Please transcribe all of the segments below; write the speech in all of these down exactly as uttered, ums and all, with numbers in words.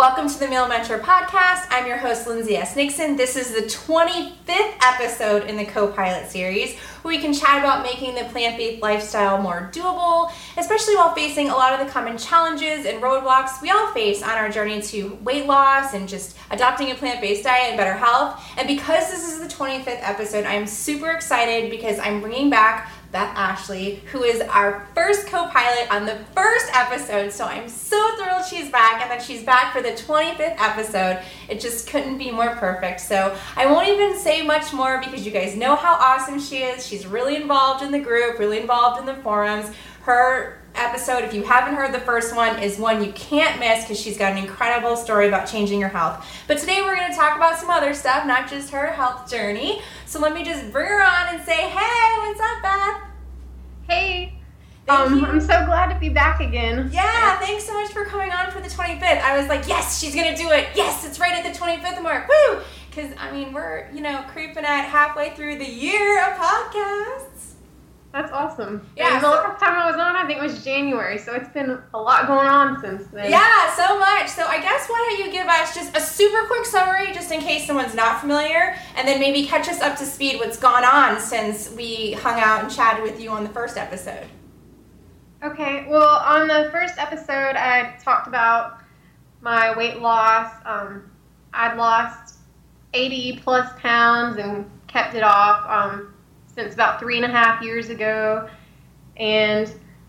Welcome to the Meal Mentor Podcast. I'm your host, Lindsay S. Nixon. This is the twenty-fifth episode in the Co-Pilot series, where we can chat about making the plant-based lifestyle more doable, especially while facing a lot of the common challenges and roadblocks we all face on our journey to weight loss and just adopting a plant-based diet and better health. And because this is the twenty-fifth episode, I'm super excited because I'm bringing back Beth Ashley, who is our first co-pilot on the first episode. So I'm so thrilled she's back, and that she's back for the twenty-fifth episode. It just couldn't be more perfect. So I won't even say much more because you guys know how awesome she is. She's really involved in the group, really involved in the forums. Her episode, if you haven't heard the first one, is one you can't miss because she's got an incredible story about changing your health. But today we're going to talk about some other stuff, not just her health journey. So let me just bring her on and say, hey, what's up, Beth? Hey. Thank um, you. I'm so glad to be back again. Yeah, thanks so much for coming on for the twenty-fifth. I was like, yes, she's going to do it. Yes, it's right at the twenty-fifth mark. Woo! Because, I mean, we're, you know, creeping at halfway through the year of podcasts. That's awesome. Yeah, And the so- last time I was on, I think it was January, so it's been a lot going on since then. Yeah, so much. So I guess why don't you give us just a super quick summary, just in case someone's not familiar, and then maybe catch us up to speed what's gone on since we hung out and chatted with you on the first episode. Okay, well, on the first episode, I talked about my weight loss. Um, I'd lost eighty plus pounds and kept it off um, since about three and a half years ago. And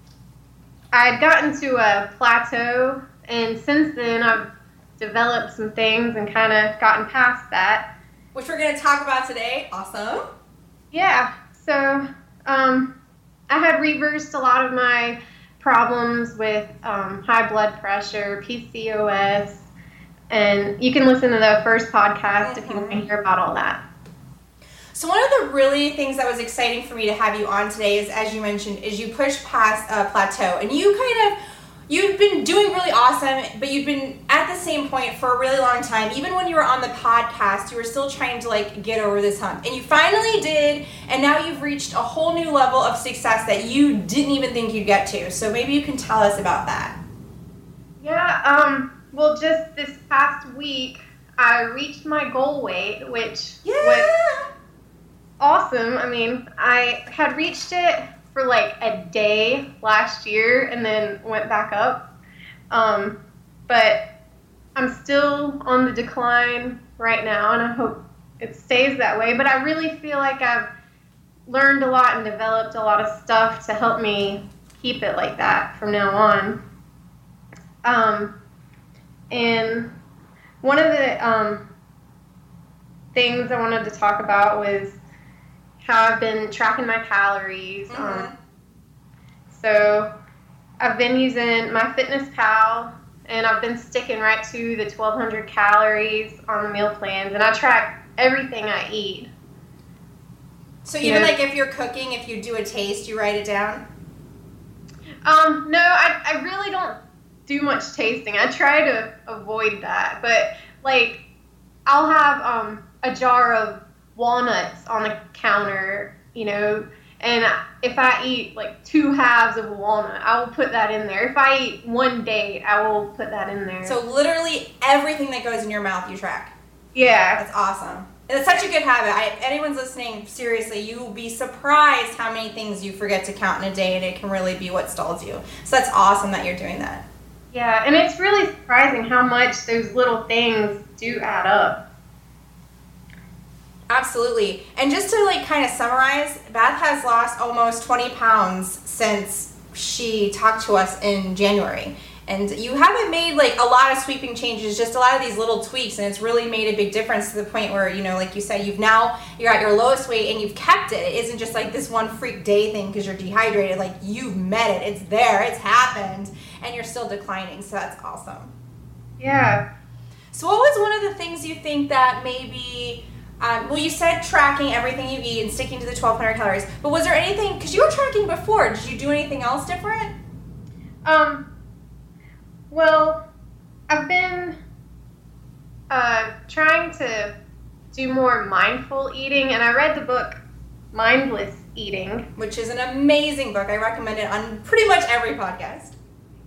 I'd gotten to a plateau, and since then I've developed some things and kind of gotten past that. Which we're going to talk about today. Awesome. Yeah, so um, I had reversed a lot of my problems with um, high blood pressure, P C O S, and you can listen to the first podcast mm-hmm. if you want to hear about all that. So one of the really things that was exciting for me to have you on today is, as you mentioned, is you pushed past a plateau, and you kind of, you've been doing really awesome, but you've been at the same point for a really long time. Even when you were on the podcast, you were still trying to like get over this hump, and you finally did, and now you've reached a whole new level of success that you didn't even think you'd get to. So maybe you can tell us about that. Yeah, um, well, just this past week, I reached my goal weight, which yeah. was awesome. I mean, I had reached it for like a day last year and then went back up. Um, but I'm still on the decline right now, and I hope it stays that way. But I really feel like I've learned a lot and developed a lot of stuff to help me keep it like that from now on. Um, and one of the um, things I wanted to talk about was how I've been tracking my calories. Mm-hmm. Um, so I've been using MyFitnessPal, and I've been sticking right to the twelve hundred calories on the meal plans, and I track everything I eat. So even Yeah. like if you're cooking, if you do a taste, you write it down? Um, no, I, I really don't do much tasting. I try to avoid that, but like I'll have um, a jar of walnuts on the counter, you know, and if I eat like two halves of a walnut, I will put that in there. If I eat one date, I will put that in there. So literally everything that goes in your mouth you track. Yeah. That's awesome. It's such a good habit. I, anyone's listening, seriously, you will be surprised how many things you forget to count in a day, and it can really be what stalls you. So that's awesome that you're doing that. Yeah, and it's really surprising how much those little things do add up. Absolutely. And just to like kind of summarize, Beth has lost almost twenty pounds since she talked to us in January. And you haven't made like a lot of sweeping changes, just a lot of these little tweaks, and it's really made a big difference to the point where, you know, like you said, you've now, you're at your lowest weight and you've kept it. It isn't just like this one freak day thing because you're dehydrated. Like, you've met it. It's there. It's happened. And you're still declining. So that's awesome. Yeah. So what was one of the things you think that maybe... Um, well, you said tracking everything you eat and sticking to the twelve hundred calories, but was there anything, because you were tracking before, did you do anything else different? Um, well, I've been uh, trying to do more mindful eating, and I read the book Mindless Eating. Which is an amazing book. I recommend it on pretty much every podcast.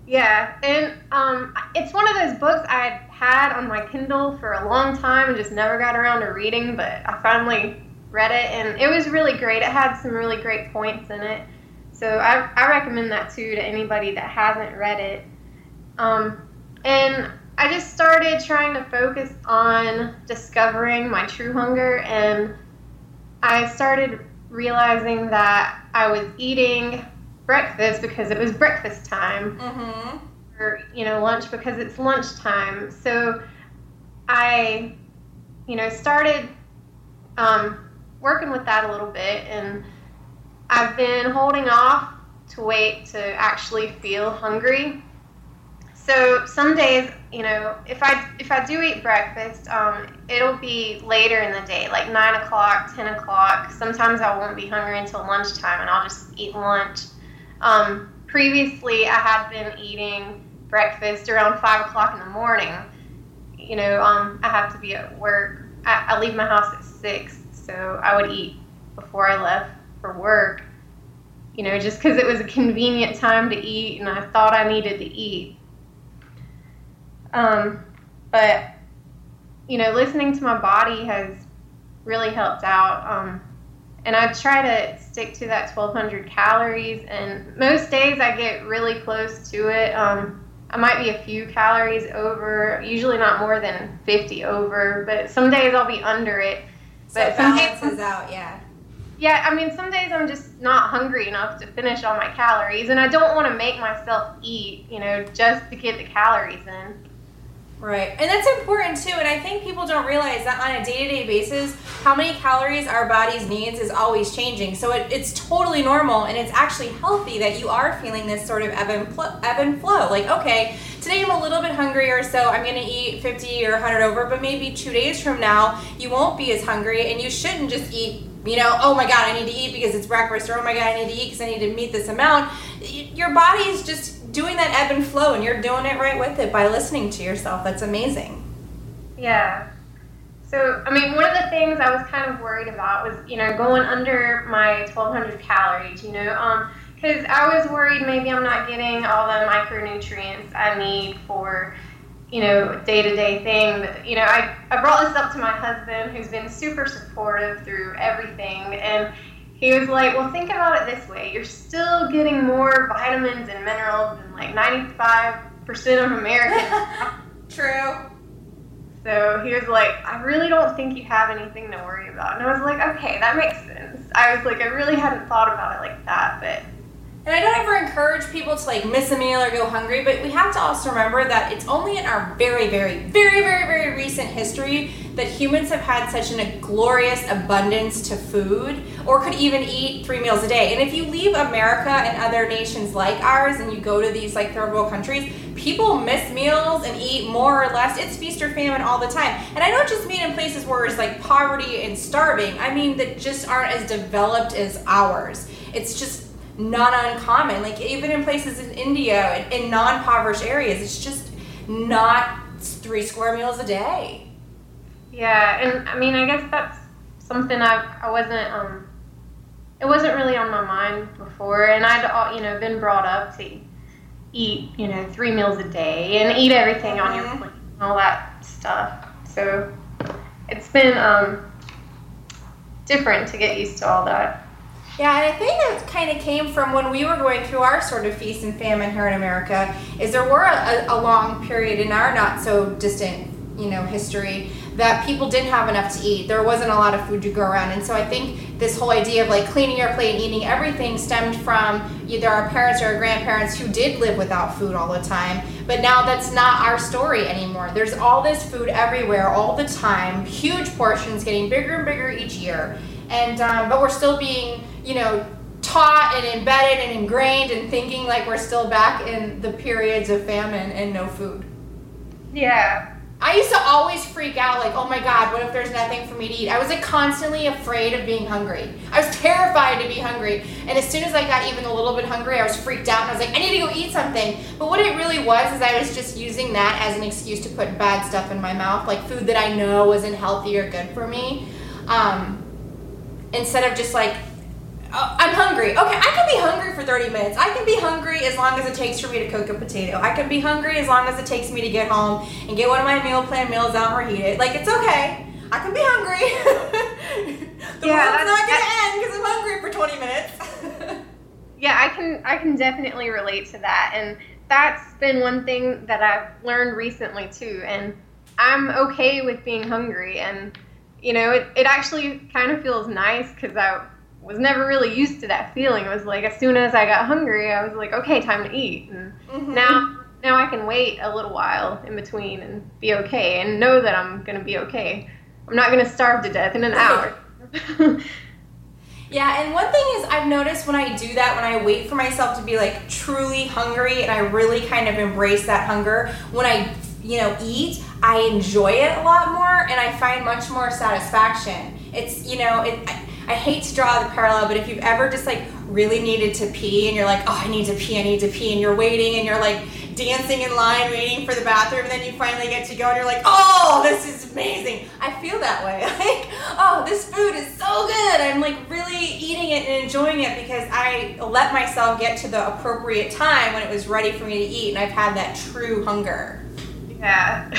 Yeah, and um, it's one of those books I had on my Kindle for a long time and just never got around to reading, but I finally read it, and it was really great. It had some really great points in it. So I, I recommend that, too, to anybody that hasn't read it. Um, and I just started trying to focus on discovering my true hunger, and I started realizing that I was eating breakfast because it was breakfast time, mm-hmm. or, you know, lunch because it's lunchtime. So I, you know, started um, working with that a little bit, and I've been holding off to wait to actually feel hungry. So some days, you know, if I if I do eat breakfast, um, it'll be later in the day, like nine o'clock, ten o'clock. Sometimes I won't be hungry until lunchtime, and I'll just eat lunch. Um, previously, I had been eating breakfast around five o'clock in the morning. You know, um, I have to be at work. I, I leave my house at six, so I would eat before I left for work. You know, just because it was a convenient time to eat, and I thought I needed to eat. Um, but, you know, listening to my body has really helped out. Um, and I try to stick to that twelve hundred calories. And most days I get really close to it. Um, I might be a few calories over, usually not more than fifty over. But some days I'll be under it. So but it balances out, yeah. Yeah, I mean, some days I'm just not hungry enough to finish all my calories. And I don't want to make myself eat, you know, just to get the calories in. Right. And that's important too. And I think people don't realize that on a day-to-day basis, how many calories our bodies needs is always changing. So it, it's totally normal, and it's actually healthy that you are feeling this sort of ebb and, flow, ebb and flow. Like, okay, today I'm a little bit hungrier, so I'm going to eat fifty or one hundred over, but maybe two days from now, you won't be as hungry, and you shouldn't just eat, you know, oh my God, I need to eat because it's breakfast, or oh my God, I need to eat because I need to meet this amount. Your body is just doing that ebb and flow, and you're doing it right with it by listening to yourself. That's amazing. Yeah. So, I mean, one of the things I was kind of worried about was, you know, going under my twelve hundred calories, you know, um, because I was worried maybe I'm not getting all the micronutrients I need for, you know, day-to-day thing. But, you know, I, I brought this up to my husband, who's been super supportive through everything, and he was like, well, think about it this way. You're still getting more vitamins and minerals than like ninety-five percent of Americans. True. So he was like, I really don't think you have anything to worry about. And I was like, okay, that makes sense. I was like, I really hadn't thought about it like that, but... And I don't ever encourage people to like miss a meal or go hungry, but we have to also remember that it's only in our very, very, very, very, very recent history that humans have had such an, a glorious abundance to food, or could even eat three meals a day. And if you leave America and other nations like ours and you go to these like third world countries, people miss meals and eat more or less. It's feast or famine all the time. And I don't just mean in places where it's like poverty and starving. I mean that just aren't as developed as ours. It's just not uncommon. Like even in places in India, in, in non-impoverished areas, it's just not three square meals a day. Yeah, and I mean, I guess that's something I I wasn't um, it wasn't really on my mind before, and I'd you know been brought up to eat you know three meals a day and eat everything mm-hmm. on your plate and all that stuff. So it's been um different to get used to all that. Yeah, and I think that kind of came from when we were going through our sort of feast and famine here in America, is there were a, a long period in our not so distant, you know, history that people didn't have enough to eat. There wasn't a lot of food to go around. And so I think this whole idea of like cleaning your plate and eating everything stemmed from either our parents or our grandparents who did live without food all the time. But now that's not our story anymore. There's all this food everywhere all the time, huge portions getting bigger and bigger each year. And um, but we're still being, you know, taught and embedded and ingrained and thinking like we're still back in the periods of famine and no food. Yeah. I used to always freak out like, oh my God, what if there's nothing for me to eat? I was like constantly afraid of being hungry. I was terrified to be hungry. And as soon as I got even a little bit hungry, I was freaked out and I was like, I need to go eat something. But what it really was is I was just using that as an excuse to put bad stuff in my mouth, like food that I know wasn't healthy or good for me. Um, instead of just like uh, I'm hungry. Okay, I can be hungry for thirty minutes. I can be hungry as long as it takes for me to cook a potato. I can be hungry as long as it takes me to get home and get one of my meal plan meals out or heat it. Like, it's okay. I can be hungry. The yeah, world's not going to end because I'm hungry for twenty minutes. Yeah, I can I can definitely relate to that. And that's been one thing that I've learned recently, too. And I'm okay with being hungry. And, you know, it, it actually kind of feels nice because I was never really used to that feeling. It was like as soon as I got hungry, I was like, okay, time to eat. And mm-hmm. now now I can wait a little while in between and be okay and know that I'm going to be okay. I'm not going to starve to death in an hour. Yeah, and one thing is I've noticed when I do that, when I wait for myself to be like truly hungry and I really kind of embrace that hunger, when I, you know, eat, I enjoy it a lot more and I find much more satisfaction. It's, you know, it, I, I hate to draw the parallel, but if you've ever just like really needed to pee and you're like, oh, I need to pee, I need to pee, and you're waiting and you're like dancing in line waiting for the bathroom, and then you finally get to go and you're like, oh, this is amazing. I feel that way. Like, oh, this food is so good. I'm like really eating it and enjoying it because I let myself get to the appropriate time when it was ready for me to eat, and I've had that true hunger. Yeah.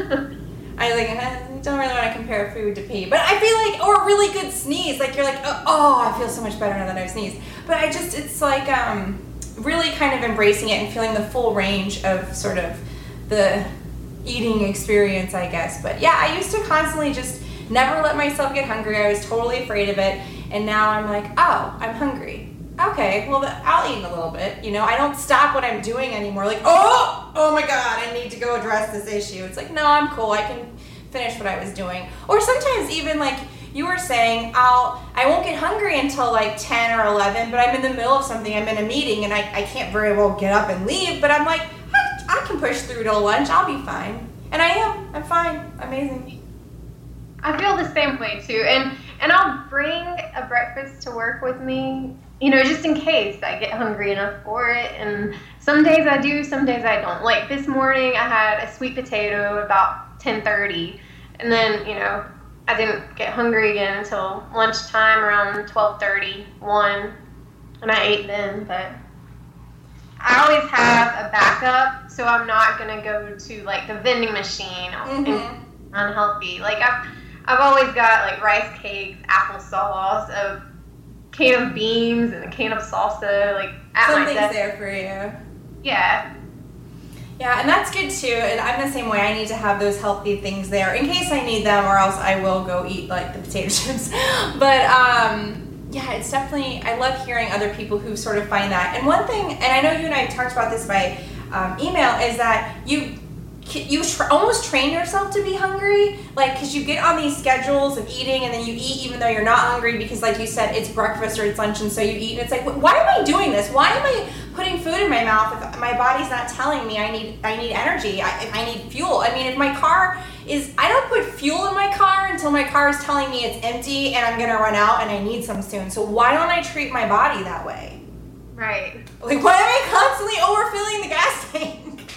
I like I don't really want to compare food to pee, but I feel like, or a really good sneeze, like you're like, oh, oh, I feel so much better now that I've sneezed. But I just, it's like um, really kind of embracing it and feeling the full range of sort of the eating experience, I guess. But yeah, I used to constantly just never let myself get hungry. I was totally afraid of it, and now I'm like, oh, I'm hungry. Okay, well, I'll eat in a little bit. You know, I don't stop what I'm doing anymore. Like, oh, oh my God, I need to go address this issue. It's like, no, I'm cool. I can finish what I was doing. Or sometimes even like you were saying, I'll, I won't get hungry until like ten or eleven, but I'm in the middle of something. I'm in a meeting and I, I can't very well get up and leave, but I'm like, I, I can push through till lunch. I'll be fine. And I am. I'm fine. Amazing. I feel the same way too. And, and I'll bring a breakfast to work with me, you know, just in case I get hungry enough for it. And some days I do, some days I don't. Like this morning I had a sweet potato about ten thirty, and then, you know, I didn't get hungry again until lunchtime around twelve thirty, one, and I ate then. But I always have a backup, so I'm not going to go to like the vending machine mm-hmm. and unhealthy. Like I've, I've always got like rice cakes, applesauce, a can of beans, and a can of salsa, like at Something's my desk. There for you. Yeah. Yeah, and that's good too. And I'm the same way. I need to have those healthy things there in case I need them, or else I will go eat like the potato chips. But um, yeah, it's definitely, I love hearing other people who sort of find that. And one thing, and I know you and I talked about this by um, email, is that you you tr- almost train yourself to be hungry, like, because you get on these schedules of eating and then you eat even though you're not hungry because, like you said, it's breakfast or it's lunch, and so you eat, and it's like, why am I doing this? Why am I putting food in my mouth if my body's not telling me I need I need energy, I, if I need fuel? I mean, if my car is, I don't put fuel in my car until my car is telling me it's empty and I'm gonna run out and I need some soon. So why don't I treat my body that way? Right. Like, why am I constantly overfilling the gas tank?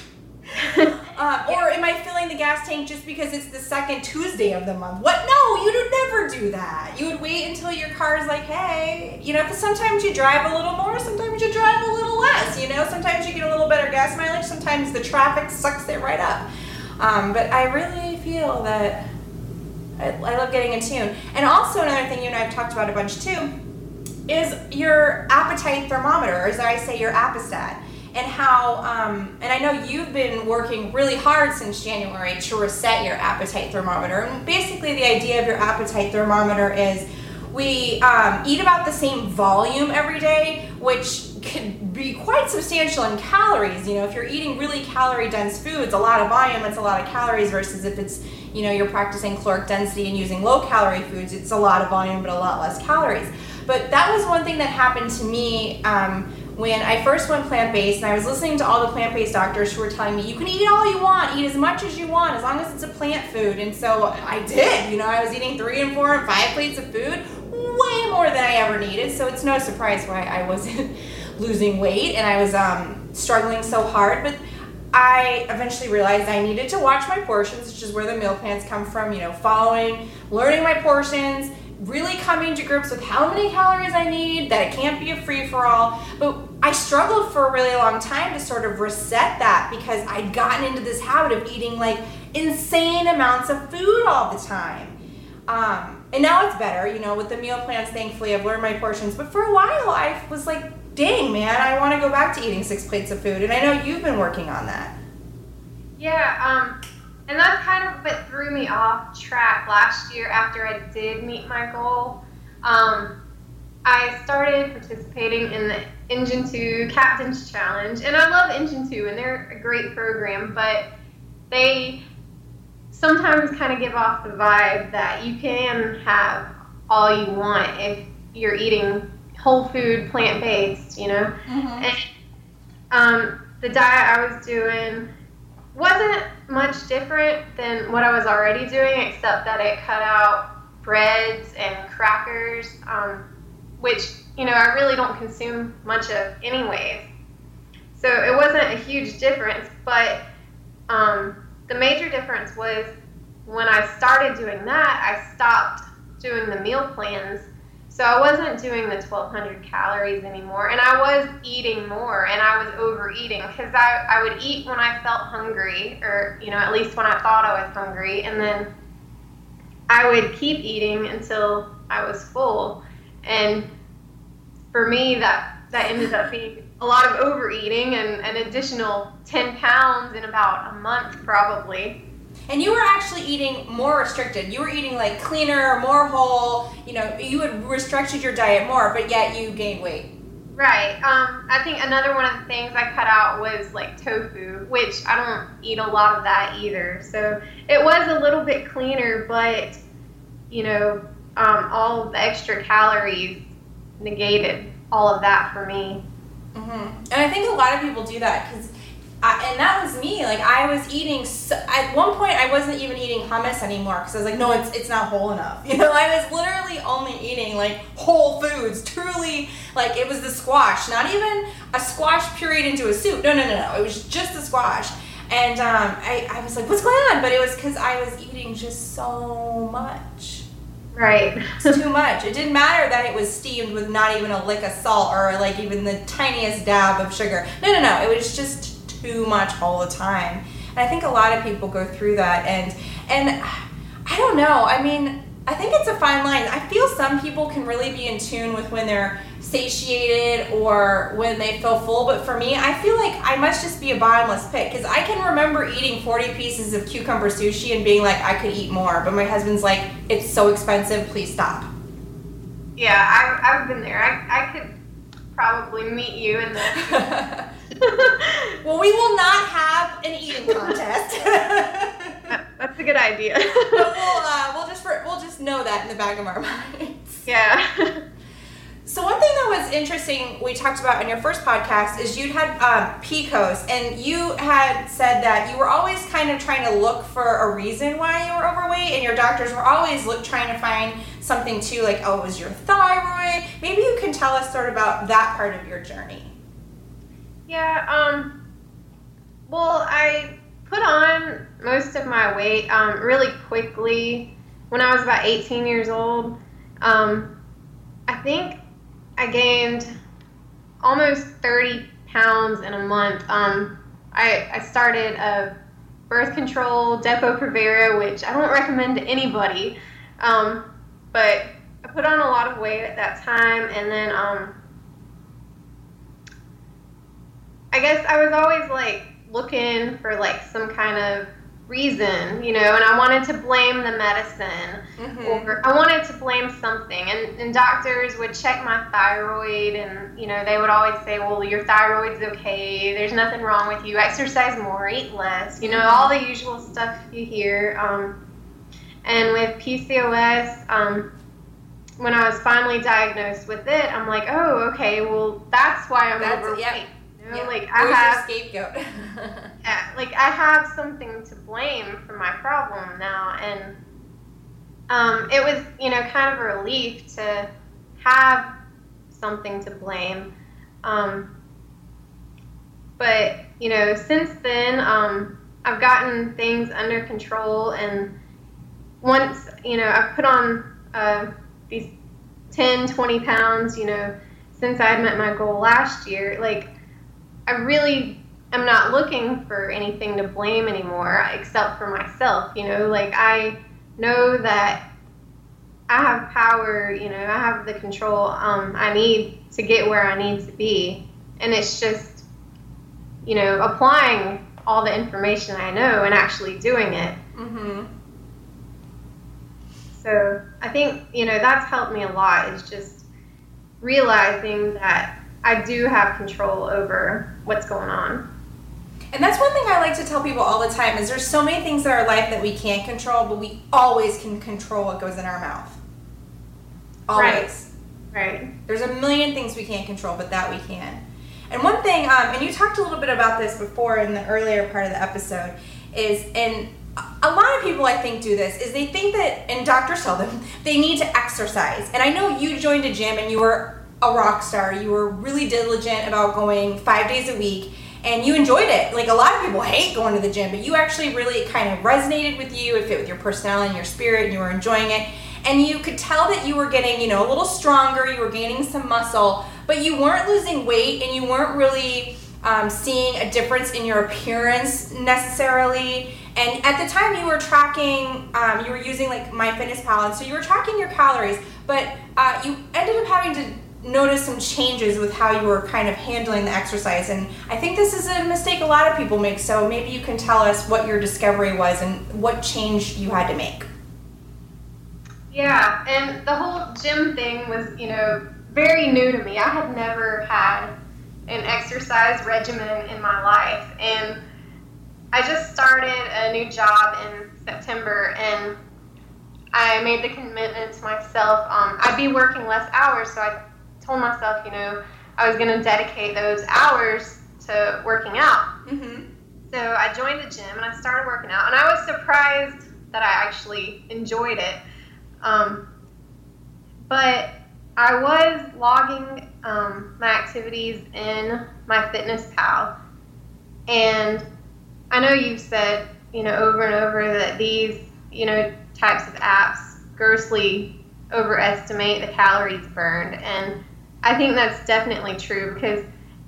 um, or am I filling the gas tank just because it's the second Tuesday of the month? What? No, you would never do that. You would wait until your car is like, hey, you know, because sometimes you drive a little more, sometimes you drive a little less, you know, sometimes you get a little better gas mileage, sometimes the traffic sucks it right up. Um, but I really feel that I, I love getting in tune. And also another thing you and I have talked about a bunch too is your appetite thermometer, or as I say, your appestat. And how, um, and I know you've been working really hard since January to reset your appetite thermometer. And basically the idea of your appetite thermometer is we um, eat about the same volume every day, which could be quite substantial in calories. You know, if you're eating really calorie-dense foods, a lot of volume, it's a lot of calories, versus if it's, you know, you're practicing caloric density and using low-calorie foods, it's a lot of volume but a lot less calories. But that was one thing that happened to me um, when I first went plant-based, and I was listening to all the plant-based doctors who were telling me, you can eat all you want, eat as much as you want, as long as it's a plant food. And so I did. You know, I was eating three and four and five plates of food, way more than I ever needed. So it's no surprise why I wasn't losing weight and I was um, struggling so hard. But I eventually realized I needed to watch my portions, which is where the meal plans come from, you know, following, learning my portions, really coming to grips with how many calories I need, that it can't be a free-for-all. But I struggled for a really long time to sort of reset that because I'd gotten into this habit of eating like insane amounts of food all the time. Um, and now it's better, you know, with the meal plans, thankfully, I've learned my portions. But for a while, I was like, dang, man, I want to go back to eating six plates of food. And I know you've been working on that. Yeah, um, and that's kind of what threw me off track last year after I did meet my goal. Um, I started participating in the Engine two Captain's Challenge, and I love Engine two, and they're a great program, but they sometimes kind of give off the vibe that you can have all you want if you're eating whole food, plant-based, you know? Mm-hmm. And um, the diet I was doing wasn't much different than what I was already doing, except that it cut out breads and crackers, um, which, you know, I really don't consume much of anyways. So it wasn't a huge difference, but um, the major difference was when I started doing that, I stopped doing the meal plans. So I wasn't doing the twelve hundred calories anymore, and I was eating more, and I was overeating because I, I would eat when I felt hungry, or, you know, at least when I thought I was hungry, and then I would keep eating until I was full. And for me, that, that ended up being a lot of overeating and an additional ten pounds in about a month probably. And you were actually eating more restricted. You were eating like cleaner, more whole, you know, you had restricted your diet more, but yet you gained weight. Right. Um, I think another one of the things I cut out was like tofu, which I don't eat a lot of that either. So it was a little bit cleaner, but, you know, um, all of the extra calories negated all of that for me. Mm-hmm. And I think a lot of people do that because I, and that was me. Like, I was eating, so, at one point, I wasn't even eating hummus anymore because I was like, no, it's it's not whole enough. You know, I was literally only eating, like, whole foods. Truly, like, it was the squash. Not even a squash pureed into a soup. No, no, no, no. It was just the squash. And um, I, I was like, what's going on? But it was because I was eating just so much. Right. It's too much. It didn't matter that it was steamed with not even a lick of salt or, like, even the tiniest dab of sugar. No, no, no. It was just too much all the time. And I think a lot of people go through that, and and I don't know, I mean, I think it's a fine line. I feel some people can really be in tune with when they're satiated or when they feel full, but for me, I feel like I must just be a bottomless pit because I can remember eating forty pieces of cucumber sushi and being like, I could eat more, but my husband's like, it's so expensive, please stop. Yeah, I've, I've been there. I, I could probably meet you in the well, we will not have an eating contest. That's a good idea. But we'll uh, we'll just for, we'll just know that in the back of our minds. Yeah. So one thing that was interesting we talked about in your first podcast is you'd had um, P C O S, and you had said that you were always kind of trying to look for a reason why you were overweight, and your doctors were always look trying to find something too, like, oh, it was your thyroid. Maybe you can tell us sort of about that part of your journey. Yeah, um, well, I put on most of my weight um, really quickly when I was about eighteen years old. Um, I think I gained almost thirty pounds in a month. Um, I, I started a birth control, Depo-Provera, which I don't recommend to anybody, um, but I put on a lot of weight at that time, and then um, I guess I was always like looking for like some kind of reason, you know, and I wanted to blame the medicine, mm-hmm. or I wanted to blame something, and, and doctors would check my thyroid, and, you know, they would always say, well, your thyroid's okay, there's nothing wrong with you, exercise more, eat less, you know, mm-hmm. all the usual stuff you hear. Um, and with P C O S, um, when I was finally diagnosed with it, I'm like, oh, okay, well, that's why I'm that's, overweight. Yep. You know, yep. like I Where's have your scapegoat? yeah, like I have something to blame for my problem now, and um, it was, you know, kind of a relief to have something to blame. Um, but you know, since then, um, I've gotten things under control, and once, you know, I've put on a these ten, twenty pounds, you know, since I had met my goal last year. Like, I really am not looking for anything to blame anymore except for myself, you know. Like, I know that I have power, you know, I have the control um, I need to get where I need to be. And it's just, you know, applying all the information I know and actually doing it. Mm-hmm. So I think, you know, that's helped me a lot, is just realizing that I do have control over what's going on. And that's one thing I like to tell people all the time, is there's so many things in our life that we can't control, but we always can control what goes in our mouth. Always. Right. Right. There's a million things we can't control, but that we can. And one thing, um, and you talked a little bit about this before in the earlier part of the episode, is, and a lot of people I think do this, is they think that, and doctors tell them, they need to exercise. And I know you joined a gym and you were a rock star. You were really diligent about going five days a week. And you enjoyed it. Like, a lot of people hate going to the gym, but you actually really kind of resonated with you. It fit with your personality and your spirit, and you were enjoying it. And you could tell that you were getting, you know, a little stronger. You were gaining some muscle, but you weren't losing weight, and you weren't really um, seeing a difference in your appearance necessarily. And at the time, you were tracking, um, you were using like MyFitnessPal, and so you were tracking your calories, but uh, you ended up having to notice some changes with how you were kind of handling the exercise. And I think this is a mistake a lot of people make, so maybe you can tell us what your discovery was and what change you had to make. Yeah, and the whole gym thing was, you know, very new to me. I had never had an exercise regimen in my life, and I just started a new job in September, and I made the commitment to myself. Um, I'd be working less hours, so I told myself, you know, I was going to dedicate those hours to working out. Mm-hmm. So I joined the gym and I started working out, and I was surprised that I actually enjoyed it. Um, but I was logging um, my activities in MyFitnessPal, and I know you've said, you know, over and over that these, you know, types of apps grossly overestimate the calories burned, and I think that's definitely true, because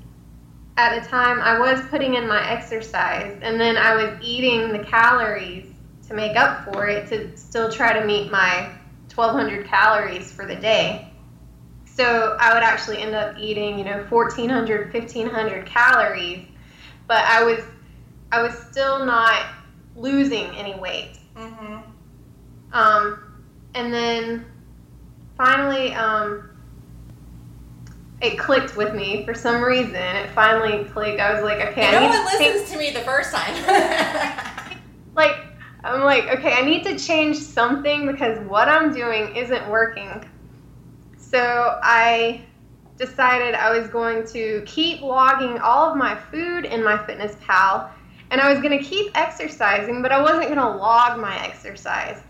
at the time I was putting in my exercise, and then I was eating the calories to make up for it, to still try to meet my twelve hundred calories for the day. So I would actually end up eating, you know, fourteen hundred, fifteen hundred calories, but I was I was still not losing any weight. Mm-hmm. Um, and then finally, um, it clicked with me for some reason. It finally clicked. I was like, okay, no I need one to listens change. to me the first time. Like, I'm like, okay, I need to change something because what I'm doing isn't working. So I decided I was going to keep logging all of my food in MyFitnessPal, and I was going to keep exercising, but I wasn't going to log my exercise.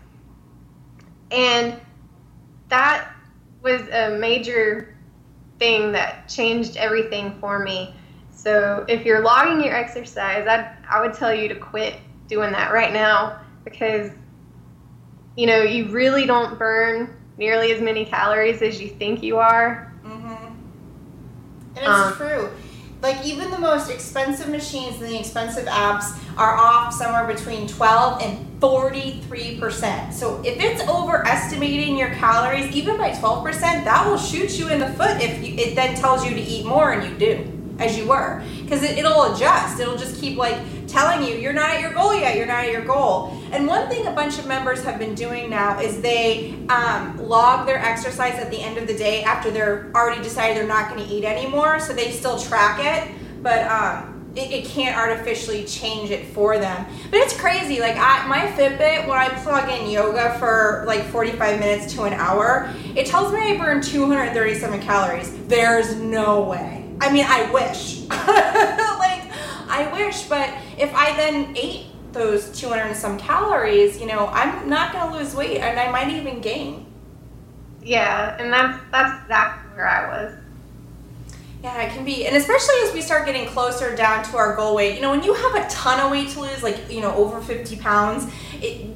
And that was a major thing that changed everything for me. So if you're logging your exercise, I I would tell you to quit doing that right now, because, you know, you really don't burn nearly as many calories as you think you are. Mm-hmm. And it's Um, true. Like, even the most expensive machines and the expensive apps are off somewhere between twelve and forty-three percent. So if it's overestimating your calories, even by twelve percent, that will shoot you in the foot if you, it then tells you to eat more and you do, as you were. Because it, it'll adjust. It'll just keep, like, telling you, you're not at your goal yet, you're not at your goal. And one thing a bunch of members have been doing now is they um, log their exercise at the end of the day after they're already decided they're not going to eat anymore, so they still track it, but um, it, it can't artificially change it for them. But it's crazy. Like, I, my Fitbit, when I plug in yoga for like forty-five minutes to an hour, it tells me I burn two hundred thirty-seven calories. There's no way. I mean, I wish. Like, I wish, but if I then ate those two hundred and some calories, you know, I'm not going to lose weight, and I might even gain. Yeah, and that's that's exactly where I was. Yeah, it can be. And especially as we start getting closer down to our goal weight, you know, when you have a ton of weight to lose, like, you know, over fifty pounds, it,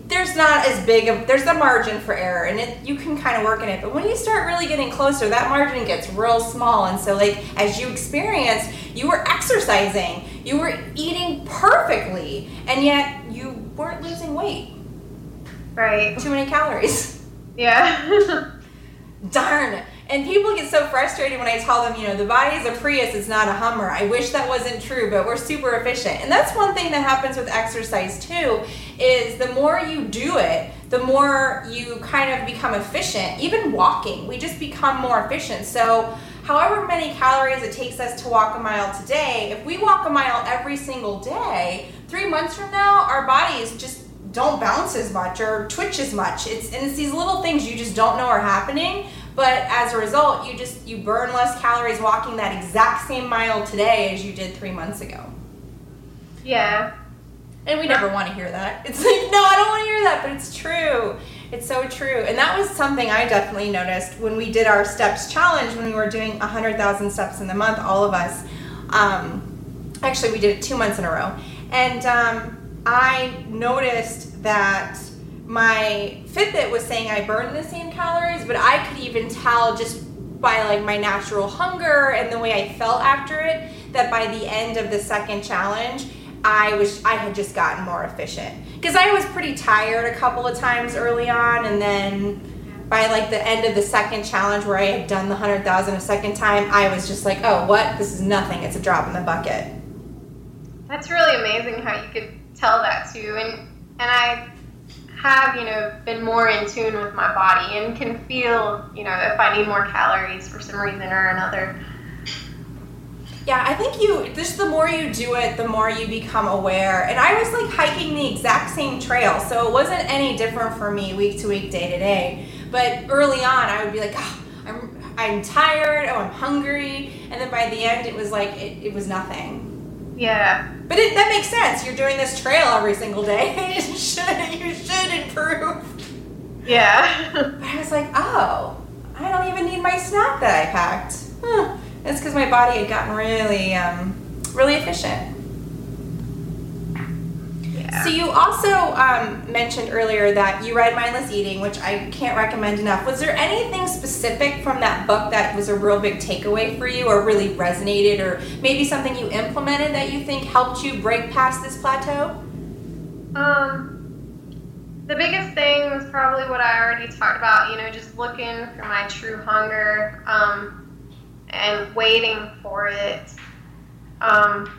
there's not as big of, there's the margin for error, and it, you can kind of work in it. But when you start really getting closer, that margin gets real small. And so, like, as you experienced, you were exercising, you were eating perfectly, and yet you weren't losing weight. Right. Too many calories. Yeah. Darn. And people get so frustrated when I tell them, you know, the body is a Prius, it's not a Hummer. I wish that wasn't true, but we're super efficient. And that's one thing that happens with exercise too, is the more you do it, the more you kind of become efficient. Even walking, we just become more efficient. So however many calories it takes us to walk a mile today, if we walk a mile every single day, three months from now, our bodies just don't bounce as much or twitch as much. It's and it's these little things you just don't know are happening. But as a result, you just you burn less calories walking that exact same mile today as you did three months ago. Yeah. And we never want to hear that. It's like, no, I don't want to hear that, but it's true. It's so true. And that was something I definitely noticed when we did our steps challenge, when we were doing one hundred thousand steps in the month, all of us. Um, actually, we did it two months in a row. And um, I noticed that my Fitbit was saying I burned the same calories, but I could even tell just by like my natural hunger and the way I felt after it, that by the end of the second challenge, I was I had just gotten more efficient. Because I was pretty tired a couple of times early on, and then by like the end of the second challenge where I had done the one hundred thousand a second time, I was just like, oh, what? This is nothing. It's a drop in the bucket. That's really amazing how you could tell that too. And and I have, you know, been more in tune with my body and can feel, you know, if I need more calories for some reason or another. Yeah, I think you, just the more you do it, the more you become aware. And I was like hiking the exact same trail, so it wasn't any different for me week to week, day to day. But early on, I would be like, oh, I'm I'm tired, oh, I'm hungry. And then by the end, it was like, it, it was nothing. Yeah. But it, that makes sense. You're doing this trail every single day. you should you should improve. Yeah. But I was like, oh, I don't even need my snack that I packed. Huh. It's because my body had gotten really, um, really efficient. Yeah. So you also um, mentioned earlier that you read Mindless Eating, which I can't recommend enough. Was there anything specific from that book that was a real big takeaway for you or really resonated, or maybe something you implemented that you think helped you break past this plateau? Um, the biggest thing was probably what I already talked about, you know, just looking for my true hunger um, and waiting for it. Um,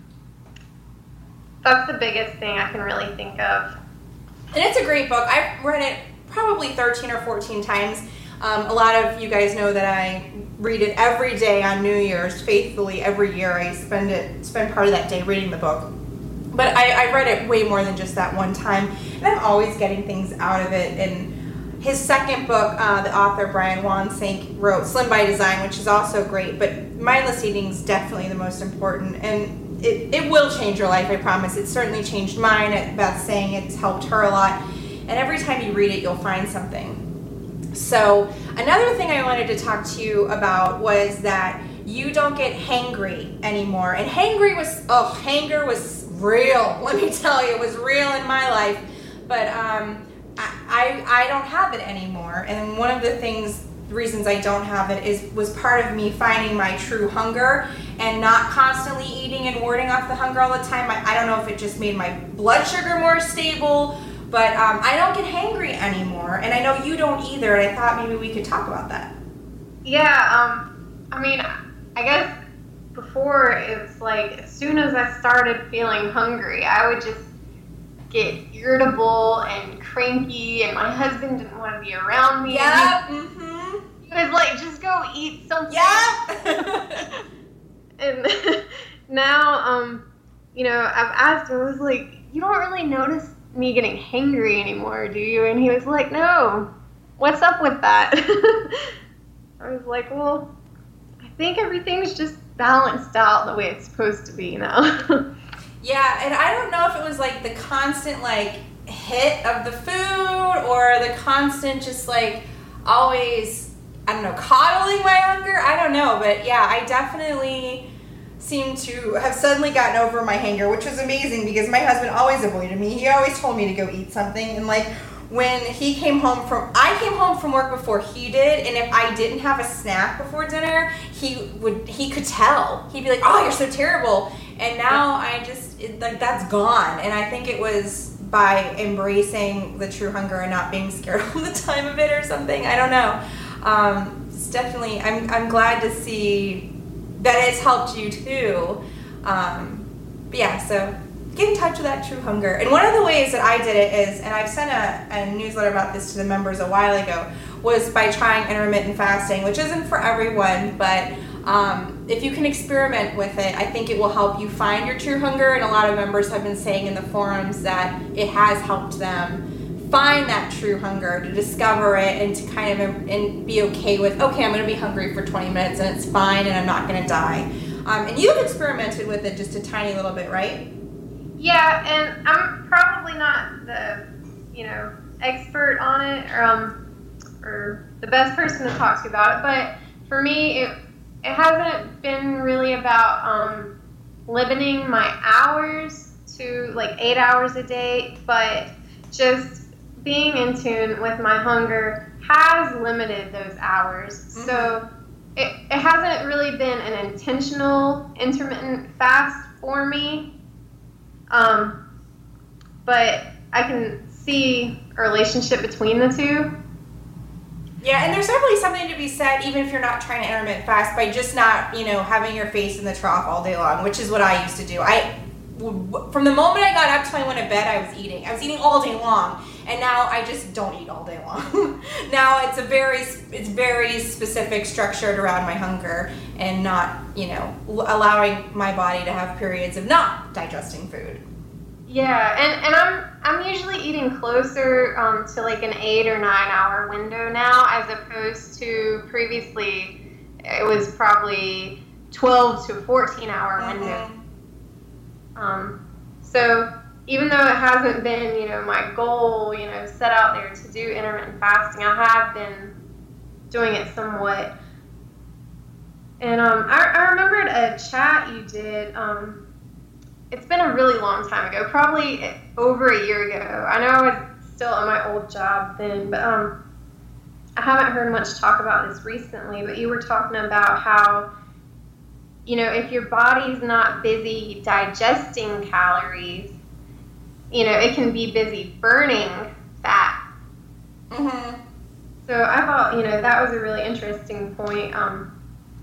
That's the biggest thing I can really think of. And it's a great book. I've read it probably thirteen or fourteen times. Um, a lot of you guys know that I read it every day on New Year's, faithfully every year. I spend it spend part of that day reading the book. But I, I read it way more than just that one time. And I'm always getting things out of it. And his second book, uh, the author Brian Wansink wrote Slim by Design, which is also great. But Mindless Eating is definitely the most important. And It, it will change your life, I promise. It certainly changed mine. Beth's saying it's helped her a lot. And every time you read it, you'll find something. So another thing I wanted to talk to you about was that you don't get hangry anymore. And hangry was, oh, hanger was real. Let me tell you, it was real in my life. But um, I, I, I don't have it anymore. And one of the things, reasons I don't have it is was part of me finding my true hunger and not constantly eating and warding off the hunger all the time. I, I don't know if it just made my blood sugar more stable, but um, I don't get hangry anymore, and I know you don't either, and I thought maybe we could talk about that. Yeah, um, I mean, I guess before it was like as soon as I started feeling hungry, I would just get irritable and cranky, and my husband didn't want to be around me. Yep, mm-hmm. He was like, just go eat something. Yep. And now, um, you know, I've asked him, I was like, you don't really notice me getting hangry anymore, do you? And he was like, no, what's up with that? I was like, well, I think everything's just balanced out the way it's supposed to be now. Yeah, and I don't know if it was like the constant like hit of the food or the constant just like always, I don't know, coddling my hunger. I don't know, but yeah, I definitely seem to have suddenly gotten over my hanger, which was amazing because my husband always avoided me. He always told me to go eat something. And like when he came home from, I came home from work before he did. And if I didn't have a snack before dinner, he would, he could tell. He'd be like, oh, you're so terrible. And now I just, it, like, that's gone. And I think it was by embracing the true hunger and not being scared all the time of it or something. I don't know. Um, it's definitely, I'm, I'm glad to see that it's helped you too. Um, but yeah, so get in touch with that true hunger. And one of the ways that I did it is, and I've sent a, a newsletter about this to the members a while ago, was by trying intermittent fasting, which isn't for everyone, but um, if you can experiment with it, I think it will help you find your true hunger. And a lot of members have been saying in the forums that it has helped them find that true hunger, to discover it, and to kind of and be okay with, okay, I'm going to be hungry for twenty minutes and it's fine and I'm not going to die. Um, and you've experimented with it just a tiny little bit, right? Yeah, and I'm probably not the, you know, expert on it, or, um, or the best person to talk to about it, but for me, it, it hasn't been really about um, limiting my hours to like eight hours a day, but just being in tune with my hunger has limited those hours. Mm-hmm. So it, it hasn't really been an intentional intermittent fast for me. Um, but I can see a relationship between the two. Yeah, and there's definitely something to be said, even if you're not trying to intermittent fast, by just not, you know, having your face in the trough all day long, which is what I used to do. I, from the moment I got up till I went to bed, I was eating. I was eating all day long. And now I just don't eat all day long. Now it's a very, it's very specific, structured around my hunger, and not, you know, allowing my body to have periods of not digesting food. Yeah, and, and I'm I'm usually eating closer um, to like an eight or nine hour window now, as opposed to previously it was probably twelve to fourteen hour window. Mm-hmm. Um, so. Even though it hasn't been, you know, my goal, you know, set out there to do intermittent fasting, I have been doing it somewhat. And um, I, I remembered a chat you did. Um, it's been a really long time ago, probably over a year ago. I know I was still at my old job then, but um, I haven't heard much talk about this recently. But you were talking about how, you know, if your body's not busy digesting calories, you know, it can be busy burning fat. Mm-hmm. So I thought, you know, that was a really interesting point. Um,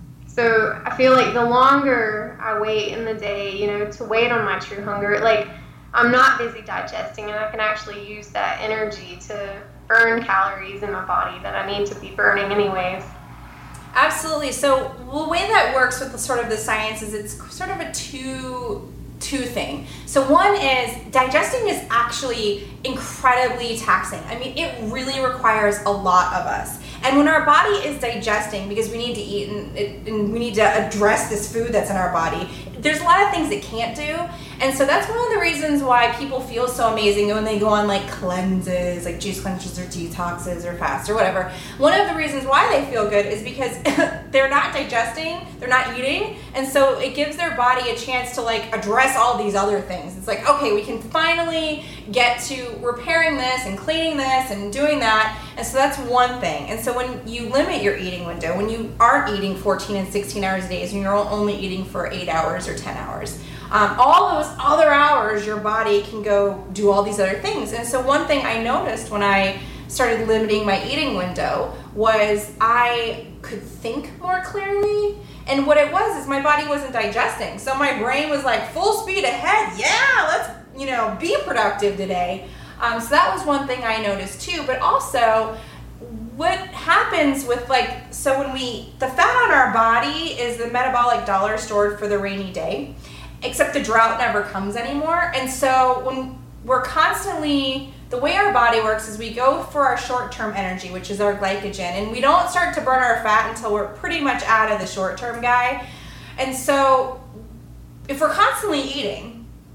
so I feel like the longer I wait in the day, you know, to wait on my true hunger, like I'm not busy digesting, and I can actually use that energy to burn calories in my body that I need to be burning anyways. Absolutely. So the way that works with the sort of the science is it's sort of a two two thing. So one is digesting is actually incredibly taxing. I mean, it really requires a lot of us. And when our body is digesting, because we need to eat and, and we need to address this food that's in our body, there's a lot of things it can't do. And so that's one of the reasons why people feel so amazing when they go on like cleanses, like juice cleanses or detoxes or fast or whatever. One of the reasons why they feel good is because they're not digesting, they're not eating, and so it gives their body a chance to like address all these other things. It's like, okay, we can finally get to repairing this and cleaning this and doing that. And so that's one thing. And so when you limit your eating window, when you aren't eating fourteen and sixteen hours a day, when you're only eating for eight hours or ten hours, um, all those other hours your body can go do all these other things. And so one thing I noticed when I started limiting my eating window was I could think more clearly. And what it was is my body wasn't digesting. So my brain was like full speed ahead. Yeah, let's, you know, be productive today. Um, so that was one thing I noticed too. But also what happens with like, so when we, the fat on our body is the metabolic dollar stored for the rainy day, except the drought never comes anymore. And so when we're constantly, the way our body works is we go for our short-term energy, which is our glycogen, and we don't start to burn our fat until we're pretty much out of the short-term guy. And so if we're constantly eating,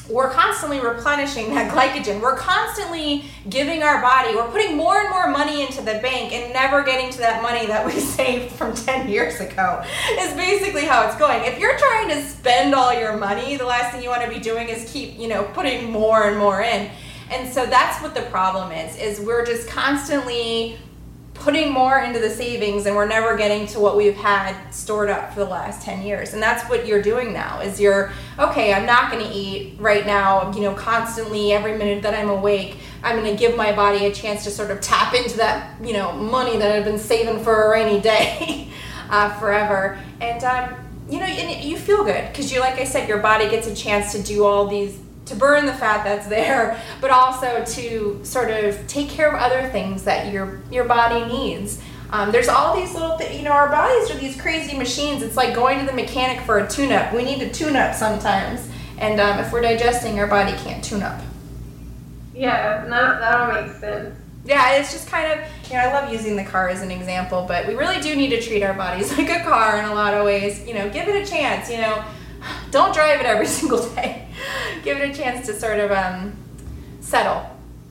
we're constantly replenishing that glycogen. We're constantly giving our body, we're putting more and more money into the bank and never getting to that money that we saved from ten years ago is basically how it's going. If you're trying to spend all your money, the last thing you want to be doing is keep, you know, putting more and more in. And so that's what the problem is, is we're just constantly putting more into the savings and we're never getting to what we've had stored up for the last ten years. And that's what you're doing now is you're, okay, I'm not going to eat right now, you know, constantly every minute that I'm awake. I'm going to give my body a chance to sort of tap into that, you know, money that I've been saving for a rainy day uh, forever. And, um, you know, and you feel good because you, like I said, your body gets a chance to do all these, to burn the fat that's there, but also to sort of take care of other things that your your body needs. Um, there's all these little things, you know, our bodies are these crazy machines. It's like going to the mechanic for a tune-up. We need to tune up sometimes. And um, if we're digesting, our body can't tune up. Yeah, that, that'll make sense. Yeah, it's just kind of, you know, I love using the car as an example, but we really do need to treat our bodies like a car in a lot of ways. You know, give it a chance, you know. Don't drive it every single day. Give it a chance to sort of um, settle.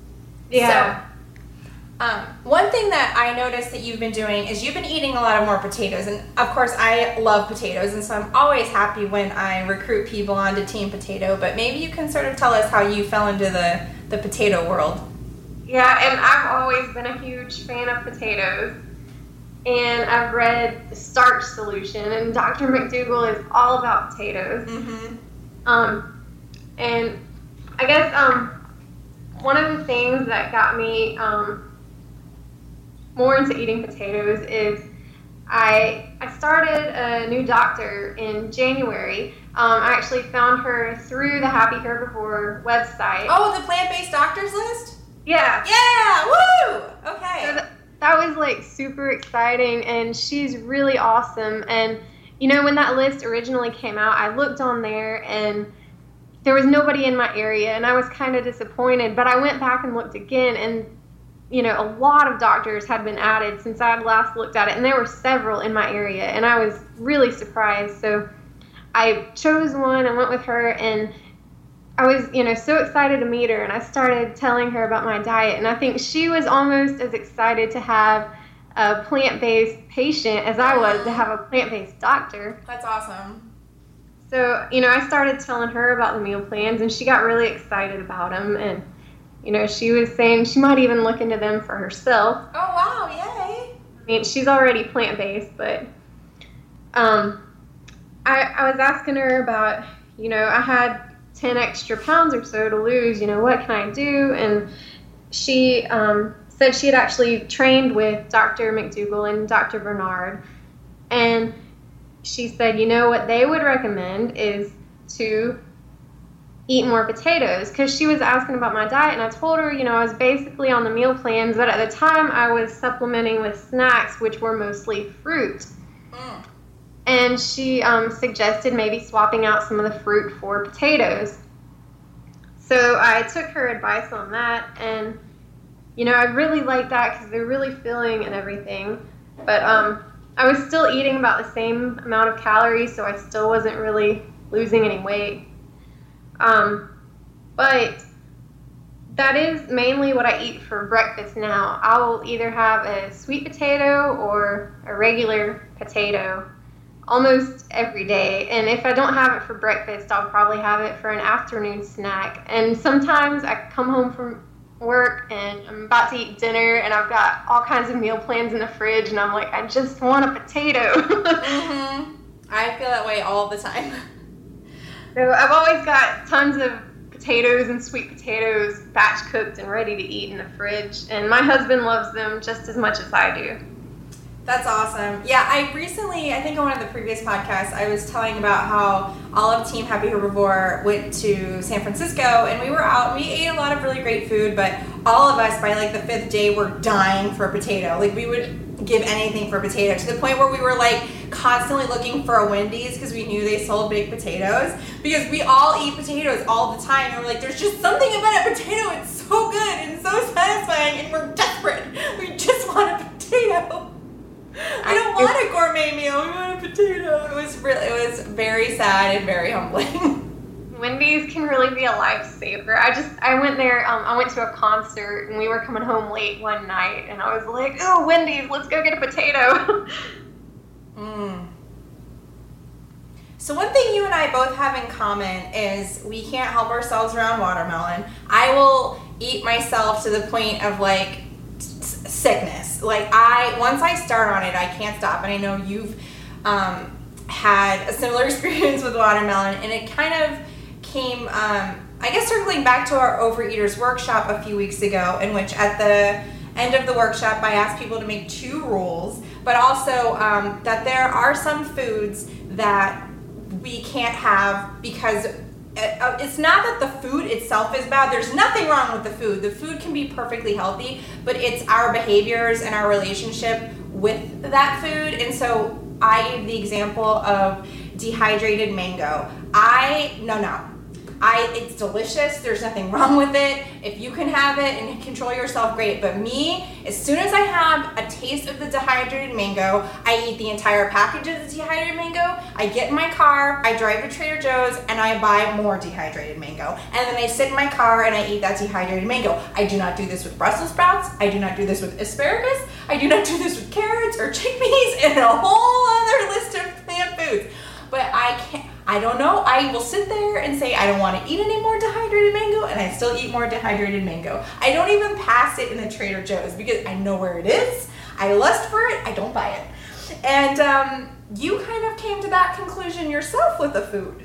Yeah. So, um, one thing that I noticed that you've been doing is you've been eating a lot of more potatoes. And of course, I love potatoes. And so I'm always happy when I recruit people onto Team Potato. But maybe you can sort of tell us how you fell into the, the potato world. Yeah, and I've always been a huge fan of potatoes. And I've read The Starch Solution, and Doctor McDougall is all about potatoes. Mm-hmm. Um, and I guess um, one of the things that got me um, more into eating potatoes is I I started a new doctor in January. Um, I actually found her through the Happy Herbivore website. Oh, the plant-based doctors list? Yeah. Yeah! Woo! Okay. So th- that was like super exciting, and she's really awesome. And you know, when that list originally came out, I looked on there and there was nobody in my area, and I was kind of disappointed. But I went back and looked again, and you know, a lot of doctors had been added since I had last looked at it, and there were several in my area, and I was really surprised. So I chose one and went with her, and I was, you know, so excited to meet her, and I started telling her about my diet, and I think she was almost as excited to have a plant-based patient as I was to have a plant-based doctor. That's awesome. So, you know, I started telling her about the meal plans, and she got really excited about them, and, you know, she was saying she might even look into them for herself. Oh, wow, yay. I mean, she's already plant-based, but um, I, I was asking her about, you know, I had ten extra pounds or so to lose, you know, what can I do? And she um, said she had actually trained with Doctor McDougall and Doctor Bernard. And she said, you know, what they would recommend is to eat more potatoes, because she was asking about my diet, and I told her, you know, I was basically on the meal plans, but at the time I was supplementing with snacks, which were mostly fruit. Mm. And she um, suggested maybe swapping out some of the fruit for potatoes. So I took her advice on that, and, you know, I really like that because they're really filling and everything. But um, I was still eating about the same amount of calories, so I still wasn't really losing any weight. Um, but that is mainly what I eat for breakfast now. I will either have a sweet potato or a regular potato almost every day, and if I don't have it for breakfast, I'll probably have it for an afternoon snack. And sometimes I come home from work and I'm about to eat dinner, and I've got all kinds of meal plans in the fridge, and I'm like, I just want a potato. Mm-hmm. I feel that way all the time. So I've always got tons of potatoes and sweet potatoes batch cooked and ready to eat in the fridge, and my husband loves them just as much as I do. That's awesome. Yeah, I recently, I think on one of the previous podcasts, I was telling about how all of Team Happy Herbivore went to San Francisco, and we were out, and we ate a lot of really great food, but all of us by like the fifth day were dying for a potato. Like, we would give anything for a potato, to the point where we were like constantly looking for a Wendy's because we knew they sold baked potatoes, because we all eat potatoes all the time, and we're like, there's just something about a potato, it's so good and so satisfying, and we're desperate. We just want a potato. I don't want a gourmet meal. We want a potato. It was really, it was very sad and very humbling. Wendy's can really be a lifesaver. I just, I went there, um, I went to a concert, and we were coming home late one night, and I was like, oh, Wendy's, let's go get a potato. mm. So one thing you and I both have in common is we can't help ourselves around watermelon. I will eat myself to the point of like s- sickness. Like I, once I start on it, I can't stop. And I know you've um, had a similar experience with watermelon, and it kind of came, um, I guess circling back to our Overeaters workshop a few weeks ago, in which at the end of the workshop I asked people to make two rules, but also um, that there are some foods that we can't have because it's not that the food itself is bad. There's nothing wrong with the food. The food can be perfectly healthy, but it's our behaviors and our relationship with that food. And so I gave the example of dehydrated mango. I, no, no. I, it's delicious. There's nothing wrong with it. If you can have it and control yourself, great. But me, as soon as I have a taste of the dehydrated mango, I eat the entire package of the dehydrated mango. I get in my car, I drive to Trader Joe's, and I buy more dehydrated mango. And then I sit in my car and I eat that dehydrated mango. I do not do this with Brussels sprouts. I do not do this with asparagus. I do not do this with carrots or chickpeas and a whole other list of plant foods. But I can't. I don't know. I will sit there and say I don't want to eat any more dehydrated mango, and I still eat more dehydrated mango. I don't even pass it in the Trader Joe's because I know where it is. I lust for it. I don't buy it. And um, you kind of came to that conclusion yourself with the food.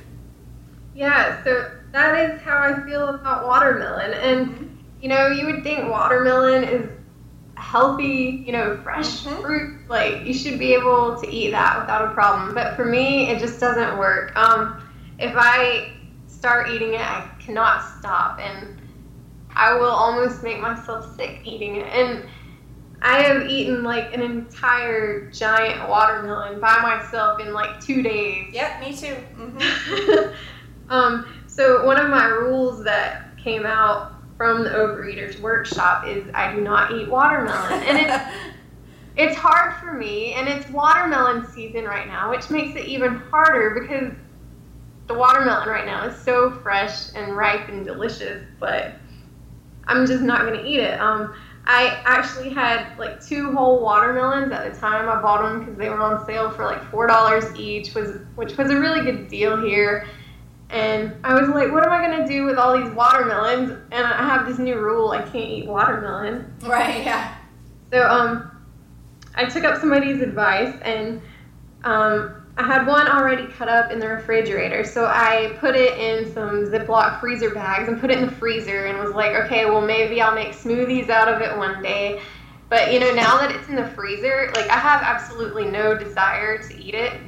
Yeah, so that is how I feel about watermelon. And, you know, you would think watermelon is healthy, you know, fresh mm-hmm. fruit, like you should be able to eat that without a problem. But for me, it just doesn't work. Um, if I start eating it, I cannot stop, and I will almost make myself sick eating it. And I have eaten like an entire giant watermelon by myself in like two days. Yep, me too. Mm-hmm. um, so one of my rules that came out from the Overeaters workshop is I do not eat watermelon. And it's, it's hard for me, and it's watermelon season right now, which makes it even harder because the watermelon right now is so fresh and ripe and delicious, but I'm just not going to eat it. Um, I actually had like two whole watermelons at the time. I bought them because they were on sale for like four dollars each, was which was a really good deal here. And I was like, what am I going to do with all these watermelons? And I have this new rule, I can't eat watermelon. Right, yeah. So um, I took up somebody's advice, and um, I had one already cut up in the refrigerator. So I put it in some Ziploc freezer bags and put it in the freezer and was like, okay, well, maybe I'll make smoothies out of it one day. But, you know, now that it's in the freezer, like, I have absolutely no desire to eat it.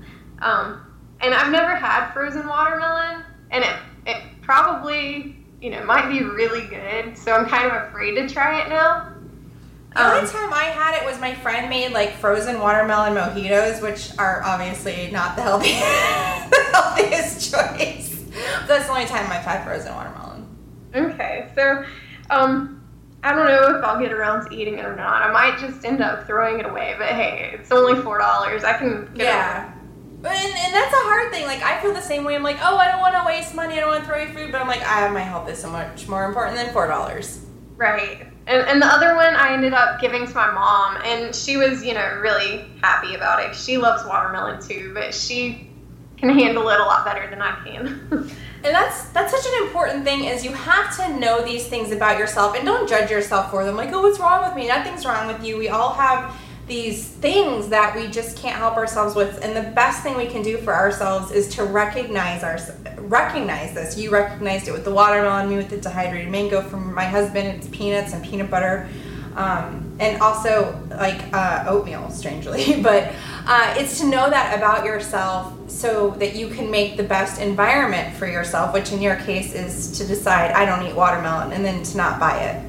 Um, And I've never had frozen watermelon, and it it probably, you know, might be really good, so I'm kind of afraid to try it now. The um, only time I had it was my friend made, like, frozen watermelon mojitos, which are obviously not the, healthy, the healthiest choice. But that's the only time I've had frozen watermelon. Okay, so um, I don't know if I'll get around to eating it or not. I might just end up throwing it away, but hey, it's only four dollars. I can get yeah. it. And, and that's a hard thing. Like, I feel the same way. I'm like, oh, I don't want to waste money. I don't want to throw away food. But I'm like, ah, my health is so much more important than four dollars. Right. And, and the other one I ended up giving to my mom. And she was, you know, really happy about it. She loves watermelon, too. But she can handle it a lot better than I can. And that's that's such an important thing, is you have to know these things about yourself. And don't judge yourself for them. Like, oh, what's wrong with me? Nothing's wrong with you. We all have these things that we just can't help ourselves with, and the best thing we can do for ourselves is to recognize our recognize this. You recognized it with the watermelon, me with the dehydrated mango. From my husband, it's peanuts and peanut butter, um, and also like uh, oatmeal, strangely. But uh, it's to know that about yourself so that you can make the best environment for yourself, which in your case is to decide I don't eat watermelon, and then to not buy it.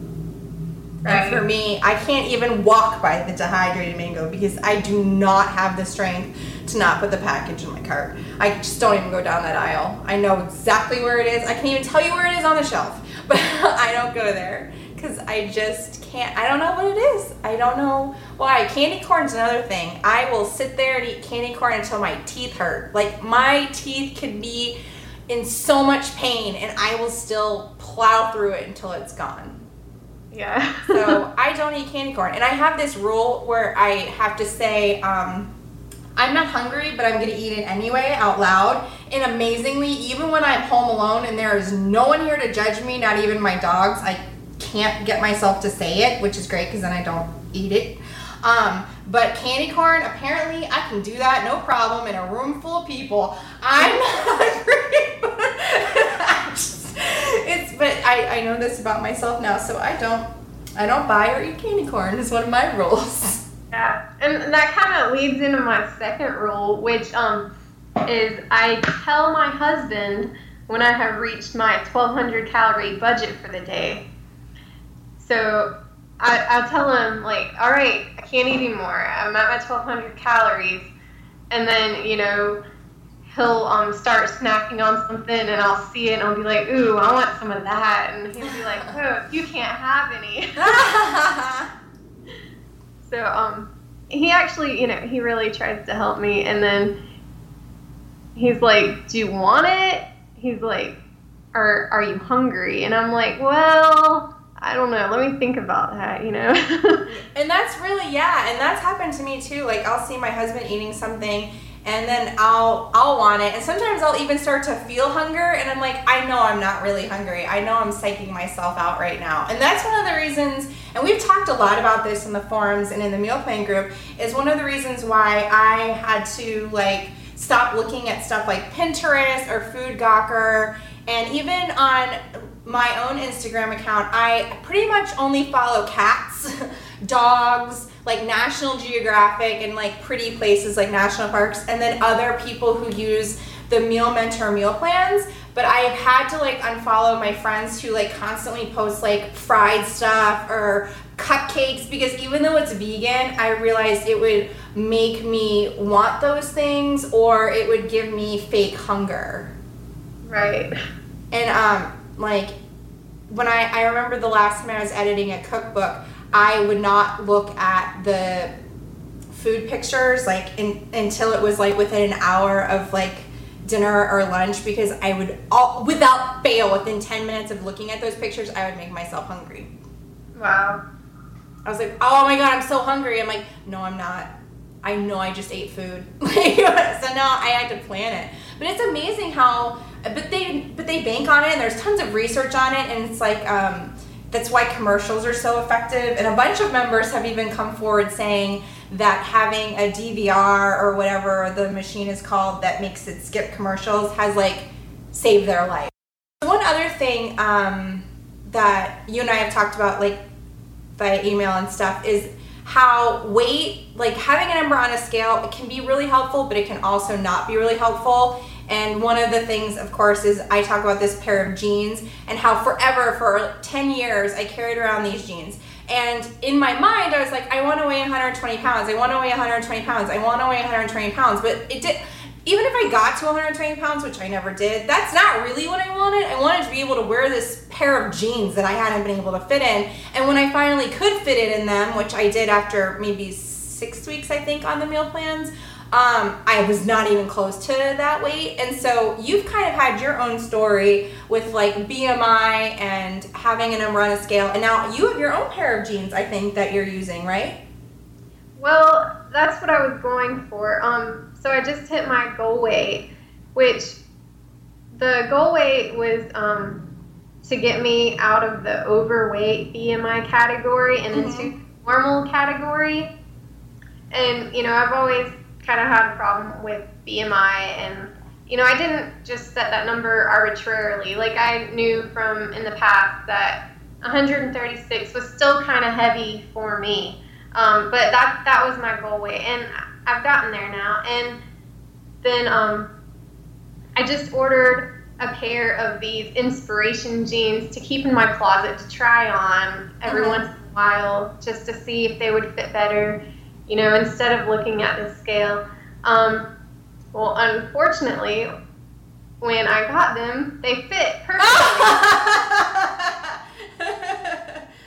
Right. And for me, I can't even walk by the dehydrated mango because I do not have the strength to not put the package in my cart. I just don't even go down that aisle. I know exactly where it is. I can't even tell you where it is on the shelf, but I don't go there because I just can't. I don't know what it is. I don't know why. Candy corn's another thing. I will sit there and eat candy corn until my teeth hurt. Like, my teeth can be in so much pain, and I will still plow through it until it's gone. Yeah. So I don't eat candy corn. And I have this rule where I have to say, um, I'm not hungry, but I'm going to eat it anyway out loud. And amazingly, even when I'm home alone and there is no one here to judge me, not even my dogs, I can't get myself to say it, which is great because then I don't eat it. Um, but candy corn, apparently I can do that no problem in a room full of people. I'm not hungry, but I just, it's, but I, I know this about myself now, so I don't, I don't buy or eat candy corn is one of my rules. Yeah, and that kind of leads into my second rule, which um, is I tell my husband when I have reached my twelve hundred calorie budget for the day. So I, I'll tell him, like, all right, I can't eat anymore. I'm at my twelve hundred calories. And then, you know, he'll um, start snacking on something, and I'll see it, and I'll be like, ooh, I want some of that. And he'll be like, oh, you can't have any. So um, he actually, you know, he really tries to help me. And then he's like, do you want it? He's like, are, are you hungry? And I'm like, well, I don't know. Let me think about that, you know? And that's really, yeah, and that's happened to me too. Like, I'll see my husband eating something, and then I'll I'll want it. And sometimes I'll even start to feel hunger, and I'm like, I know I'm not really hungry. I know I'm psyching myself out right now. And that's one of the reasons, and we've talked a lot about this in the forums and in the meal plan group, is one of the reasons why I had to, like, stop looking at stuff like Pinterest or Food Gawker. And even on my own Instagram account, I pretty much only follow cats, dogs, like National Geographic, and like pretty places like national parks, and then other people who use the Meal Mentor meal plans. But I've had to like unfollow my friends who like constantly post like fried stuff or cupcakes, because even though it's vegan, I realized it would make me want those things, or it would give me fake hunger. Right. And um, like when I, I remember the last time I was editing a cookbook, I would not look at the food pictures like in, until it was like within an hour of like dinner or lunch, because I would all, without fail, within ten minutes of looking at those pictures, I would make myself hungry. Wow. I was like, oh my God, I'm so hungry. I'm like, no, I'm not. I know I just ate food. So now I had to plan it. But it's amazing how, but they but they bank on it, and there's tons of research on it, and it's like, um, that's why commercials are so effective. And a bunch of members have even come forward saying that having a D V R or whatever the machine is called that makes it skip commercials has like saved their life. One other thing um, that you and I have talked about like via email and stuff is how weight, like having a number on a scale, it can be really helpful, but it can also not be really helpful. And one of the things, of course, is I talk about this pair of jeans and how forever, for ten years, I carried around these jeans. And in my mind, I was like, I want to weigh one hundred twenty pounds. I want to weigh one hundred twenty pounds. I want to weigh one hundred twenty pounds. But it did, even if I got to one hundred twenty pounds, which I never did, that's not really what I wanted. I wanted to be able to wear this pair of jeans that I hadn't been able to fit in. And when I finally could fit it in them, which I did after maybe six weeks, I think, on the meal plans, Um, I was not even close to that weight. And so you've kind of had your own story with like B M I and having a number on a scale. And now you have your own pair of jeans, I think, that you're using, right? Well, that's what I was going for. Um, so I just hit my goal weight, which the goal weight was um, to get me out of the overweight B M I category and mm-hmm. into normal category. And, you know, I've always kind of had a problem with B M I, and you know, I didn't just set that number arbitrarily. Like, I knew from in the past that one hundred thirty-six was still kind of heavy for me, um, but that that was my goal weight, and I've gotten there now. And then um, I just ordered a pair of these inspiration jeans to keep in my closet to try on every mm-hmm. once in a while, just to see if they would fit better, you know, instead of looking at the scale. Um, well, unfortunately, when I got them, they fit perfectly. And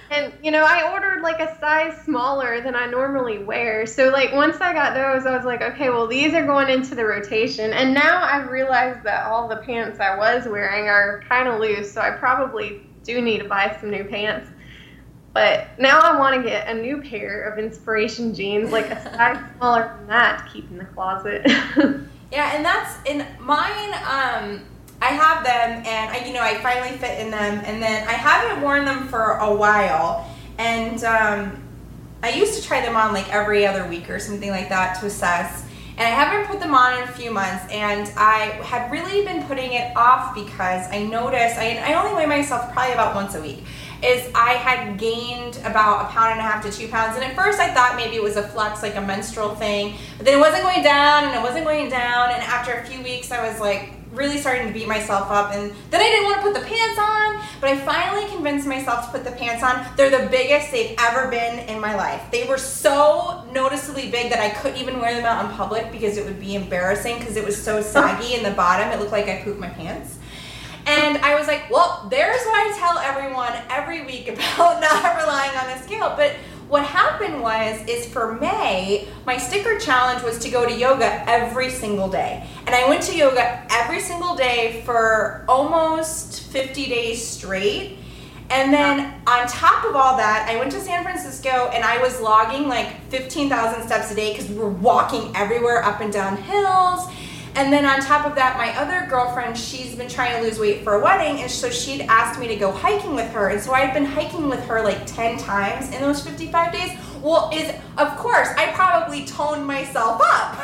you know, I ordered like a size smaller than I normally wear. So like once I got those, I was like, okay, well these are going into the rotation. And now I've realized that all the pants I was wearing are kind of loose, so I probably do need to buy some new pants. But now I want to get a new pair of Inspiration jeans, like a size smaller than that, to keep in the closet. Yeah, and that's in mine. Um, I have them, and I, you know, I finally fit in them, and then I haven't worn them for a while, and um, I used to try them on like every other week or something like that to assess, and I haven't put them on in a few months, and I had really been putting it off because I noticed I, I only weigh myself probably about once a week. Is I had gained about a pound and a half to two pounds. And at first I thought maybe it was a flux, like a menstrual thing, but then it wasn't going down and it wasn't going down. And after a few weeks, I was like really starting to beat myself up. And then I didn't want to put the pants on, but I finally convinced myself to put the pants on. They're the biggest they've ever been in my life. They were so noticeably big that I couldn't even wear them out in public because it would be embarrassing because it was so saggy in the bottom. It looked like I pooped my pants. And I was like, well, there's what I tell everyone every week about not relying on the scale. But what happened was, is for May, my sticker challenge was to go to yoga every single day. And I went to yoga every single day for almost fifty days straight. And then on top of all that, I went to San Francisco and I was logging like fifteen thousand steps a day because we were walking everywhere up and down hills. And then on top of that, my other girlfriend, she's been trying to lose weight for a wedding, and so she'd asked me to go hiking with her. And so I'd been hiking with her like ten times in those fifty-five days. Well, is of course, I probably toned myself up.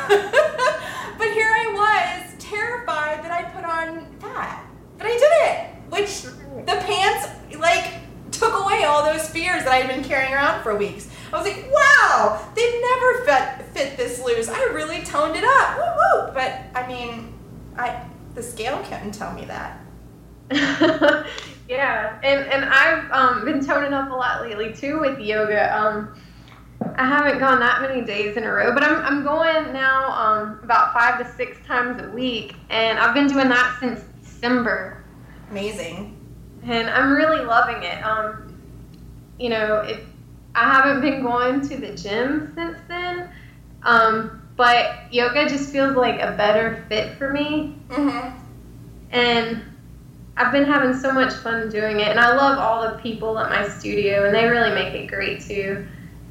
But here I was, terrified that I put on fat. But I did it, which the pants, like, took away all those fears that I'd been carrying around for weeks. I was like, wow, they've never fit, fit this loose. I really toned it up. Woo woo. But I mean, I the scale couldn't tell me that. Yeah, and and I've um, been toning up a lot lately too with yoga. Um, I haven't gone that many days in a row, but I'm I'm going now um, about five to six times a week, and I've been doing that since December. Amazing. And I'm really loving it. Um, you know, it. I haven't been going to the gym since then, um, but yoga just feels like a better fit for me. Mm-hmm. And I've been having so much fun doing it, and I love all the people at my studio, and they really make it great too.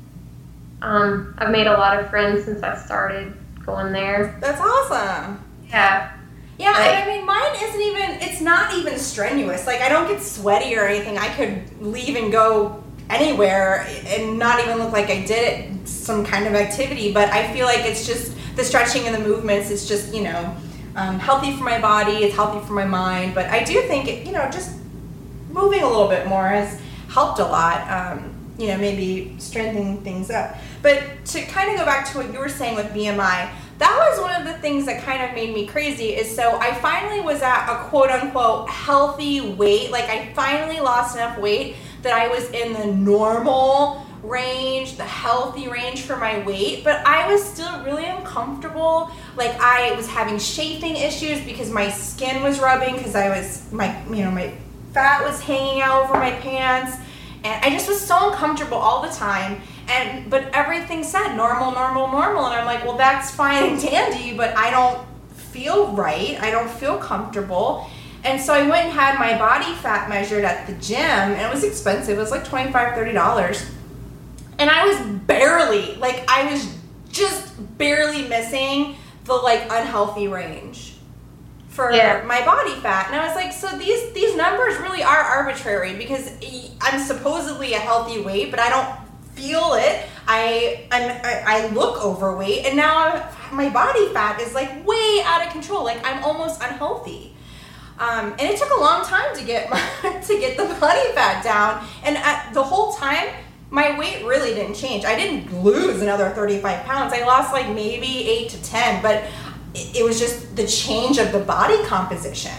Um, I've made a lot of friends since I started going there. That's awesome. Yeah. Yeah, like, and I mean, mine isn't even, it's not even strenuous. Like, I don't get sweaty or anything. I could leave and go anywhere and not even look like I did it, some kind of activity, but I feel like it's just the stretching and the movements. It's just, you know, um, healthy for my body, it's healthy for my mind, but I do think, it, you know, just moving a little bit more has helped a lot, um, you know, maybe strengthening things up. But to kind of go back to what you were saying with B M I, that was one of the things that kind of made me crazy, is so I finally was at a quote-unquote healthy weight. Like, I finally lost enough weight that I was in the normal range, the healthy range for my weight, but I was still really uncomfortable. Like, I was having chafing issues because my skin was rubbing, because I was, my, you know, my fat was hanging out over my pants, and I just was so uncomfortable all the time. And but everything said normal, normal, normal, and I'm like, well, that's fine and dandy, but I don't feel right. I don't feel comfortable. And so I went and had my body fat measured at the gym, and it was expensive. It was like twenty-five dollars, thirty dollars. And I was barely, like, I was just barely missing the, like, unhealthy range for yeah. my body fat. And I was like, so these, these numbers really are arbitrary, because I'm supposedly a healthy weight, but I don't feel it. I, I'm, I I look overweight, and now I'm, my body fat is, like, way out of control. Like, I'm almost unhealthy. Um, and it took a long time to get my, to get the body fat down, and at, the whole time my weight really didn't change. I didn't lose another thirty-five pounds. I lost like maybe eight to ten, but it, it was just the change of the body composition.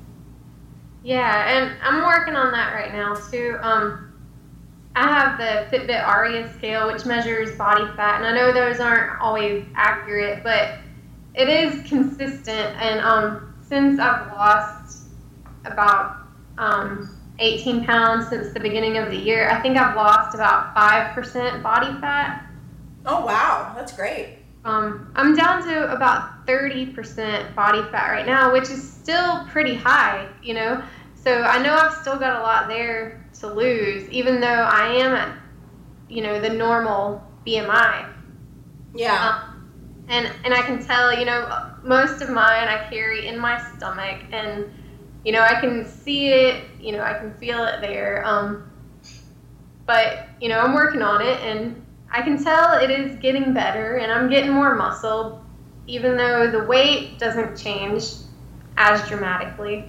Yeah, and I'm working on that right now too. Um, I have the Fitbit Aria scale, which measures body fat, and I know those aren't always accurate, but it is consistent. And um, since I've lost about um, eighteen pounds since the beginning of the year. I think I've lost about five percent body fat. Oh, wow. That's great. Um, I'm down to about thirty percent body fat right now, which is still pretty high, you know. So I know I've still got a lot there to lose, even though I am at, you know, the normal B M I. Yeah. Um, and and I can tell, you know, most of mine I carry in my stomach, and, you know, I can see it, you know, I can feel it there. Um, but, you know, I'm working on it, and I can tell it is getting better, and I'm getting more muscle, even though the weight doesn't change as dramatically.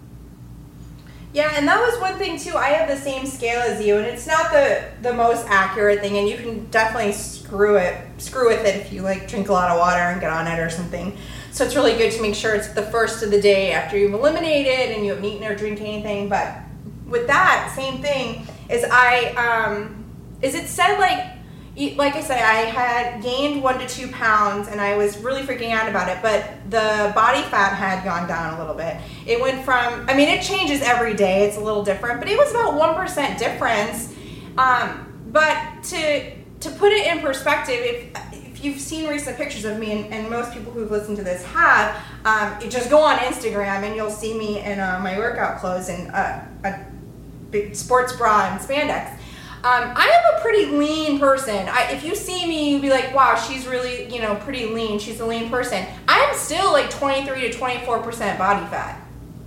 Yeah, and that was one thing too. I have the same scale as you, and it's not the the most accurate thing, and you can definitely screw it screw with it if you like drink a lot of water and get on it or something. So it's really good to make sure it's the first of the day after you've eliminated and you haven't eaten or drink anything. But with that, same thing is I um is it said like like I said, I had gained one to two pounds and I was really freaking out about it, but the body fat had gone down a little bit. It went from, I mean, it changes every day. It's a little different, but it was about one percent difference. Um, but to to put it in perspective, if if you've seen recent pictures of me, and, and most people who've listened to this have, um, you just go on Instagram and you'll see me in uh, my workout clothes and uh, a big sports bra and spandex. Um, I am a pretty lean person. I, if you see me, you'd be like, wow, she's really, you know, pretty lean. She's a lean person. I'm still like twenty-three to twenty-four percent body fat.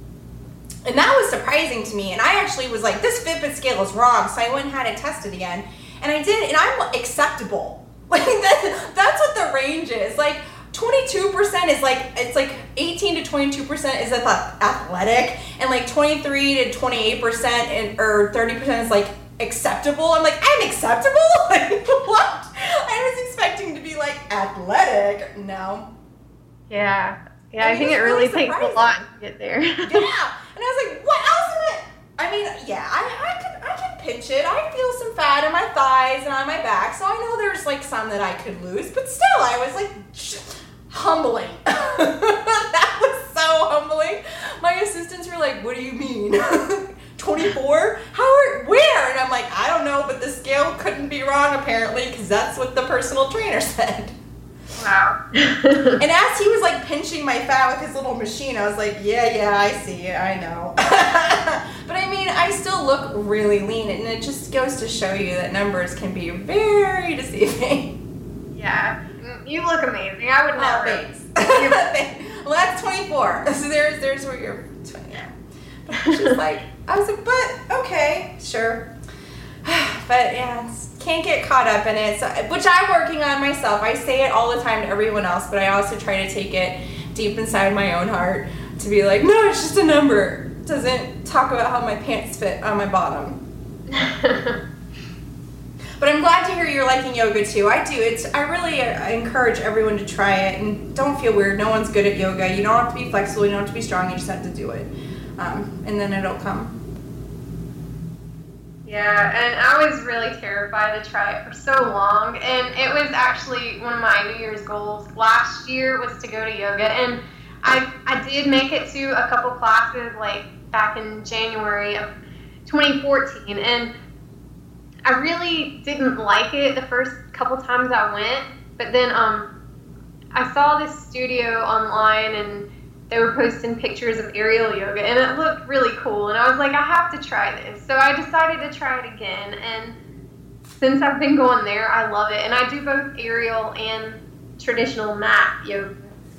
And that was surprising to me. And I actually was like, this Fitbit scale is wrong. So I went and had it tested again. And I did, and I'm acceptable. Like, that, that's what the range is. Like, twenty-two percent is like, it's like eighteen to twenty-two percent is athletic. And like twenty-three to twenty-eight percent and, or thirty percent is like acceptable. I'm like, I'm acceptable? Like, what? I was expecting to be like athletic. No. Yeah. Yeah, I, I, mean, think it really, really takes a lot to get there. Yeah. And I was like, what else am I? I mean, yeah, I, I could I could pinch it. I feel some fat in my thighs and on my back, so I know there's like some that I could lose, but still I was like humbling. That was so humbling. My assistants were like, what do you mean? twenty-four? How are, where? And I'm like, I don't know, but the scale couldn't be wrong apparently, because that's what the personal trainer said. Wow. And as he was like pinching my fat with his little machine, I was like, yeah, yeah, I see it, I know. But I mean, I still look really lean, and it just goes to show you that numbers can be very deceiving. Yeah, you look amazing. I would Oh, never. thanks. Well, that's twenty-four. So there's there's where you're twenty. Yeah. But I was just like, I was like, but okay, sure. But yeah, it's, can't get caught up in it, so, which I'm working on myself. I say it all the time to everyone else, but I also try to take it deep inside my own heart to be like, no, it's just a number. It doesn't talk about how my pants fit on my bottom. But I'm glad to hear you're liking yoga too. I do. It's. I really I encourage everyone to try it, and don't feel weird. No one's good at yoga. You don't have to be flexible. You don't have to be strong. You just have to do it, um, and then it'll come. Yeah, and I was really terrified to try it for so long, and it was actually one of my New Year's goals last year was to go to yoga, and I I did make it to a couple classes like back in January of twenty fourteen, and I really didn't like it the first couple times I went, but then um I saw this studio online, and they were posting pictures of aerial yoga, and it looked really cool, and I was like, I have to try this. So I decided to try it again, and since I've been going there, I love it. And I do both aerial and traditional mat yoga,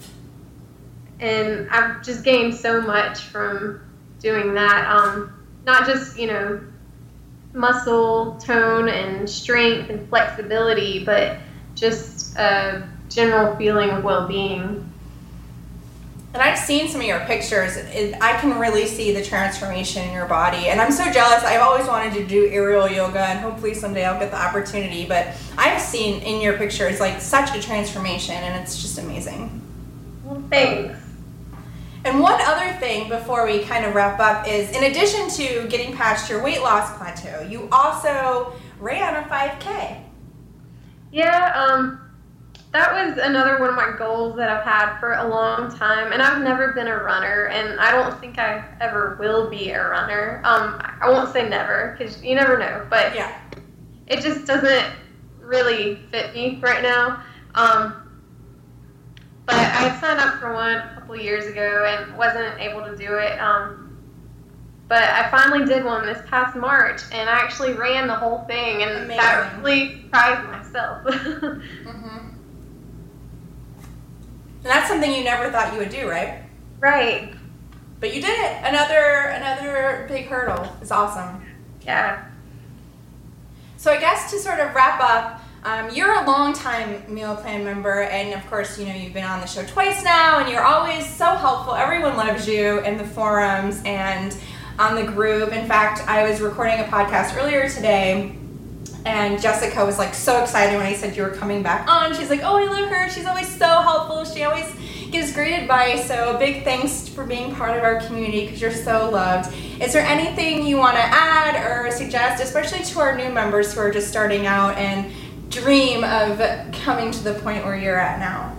and I've just gained so much from doing that. Um, not just, you know, muscle tone and strength and flexibility, but just a general feeling of well-being. And I've seen some of your pictures. It, I can really see the transformation in your body. And I'm so jealous. I've always wanted to do aerial yoga, and hopefully someday I'll get the opportunity. But I've seen in your pictures like such a transformation, and it's just amazing. Well, thanks. And one other thing before we kind of wrap up is, in addition to getting past your weight loss plateau, you also ran a five K. Yeah, um, that was another one of my goals that I've had for a long time, and I've never been a runner, and I don't think I ever will be a runner. Um, I won't say never, because you never know, but yeah. It just doesn't really fit me right now. Um, but I had signed up for one a couple years ago and wasn't able to do it. Um, but I finally did one this past March, and I actually ran the whole thing, and Amazing. that really surprised myself. mm-hmm. And that's something you never thought you would do, right? Right. But you did it. Another another big hurdle. It's awesome. Yeah. So I guess to sort of wrap up, um, you're a longtime meal plan member, and of course, you know, you've been on the show twice now, and you're always so helpful. Everyone loves you in the forums and on the group. In fact, I was recording a podcast earlier today, and Jessica was like so excited when I said you were coming back on. She's like, oh, I love her. She's always so helpful. She always gives great advice. So a big thanks for being part of our community because you're so loved. Is there anything you want to add or suggest, especially to our new members who are just starting out and dream of coming to the point where you're at now?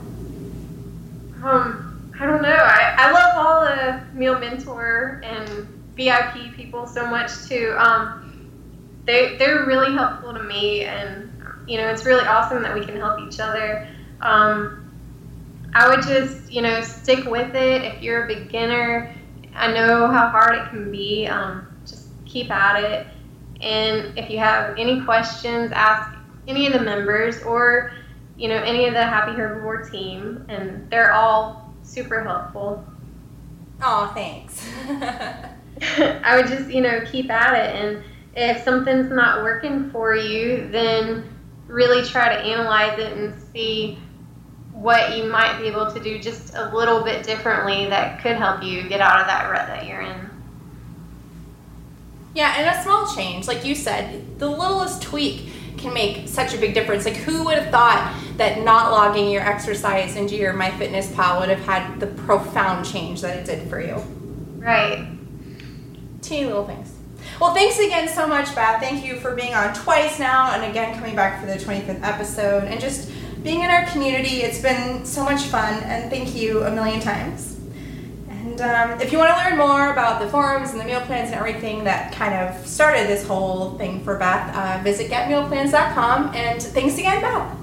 Um, I don't know. I, I love all the Meal Mentor and V I P people so much too. Um, They, they're really helpful to me, and, you know, it's really awesome that we can help each other. Um, I would just, you know, stick with it. If you're a beginner, I know how hard it can be. Um, just keep at it. And if you have any questions, ask any of the members or, you know, any of the Happy Herbivore team, and they're all super helpful. Oh, thanks. I would just, you know, keep at it, and if something's not working for you, then really try to analyze it and see what you might be able to do just a little bit differently that could help you get out of that rut that you're in. Yeah, and a small change, like you said, the littlest tweak can make such a big difference. Like, who would have thought that not logging your exercise into your MyFitnessPal would have had the profound change that it did for you? Right. Teeny little things. Well, thanks again so much, Beth. Thank you for being on twice now, and again coming back for the twenty-fifth episode, and just being in our community. It's been so much fun, and thank you a million times. And um, if you want to learn more about the forums and the meal plans and everything that kind of started this whole thing for Beth, uh, visit get meal plans dot com, and thanks again, Beth.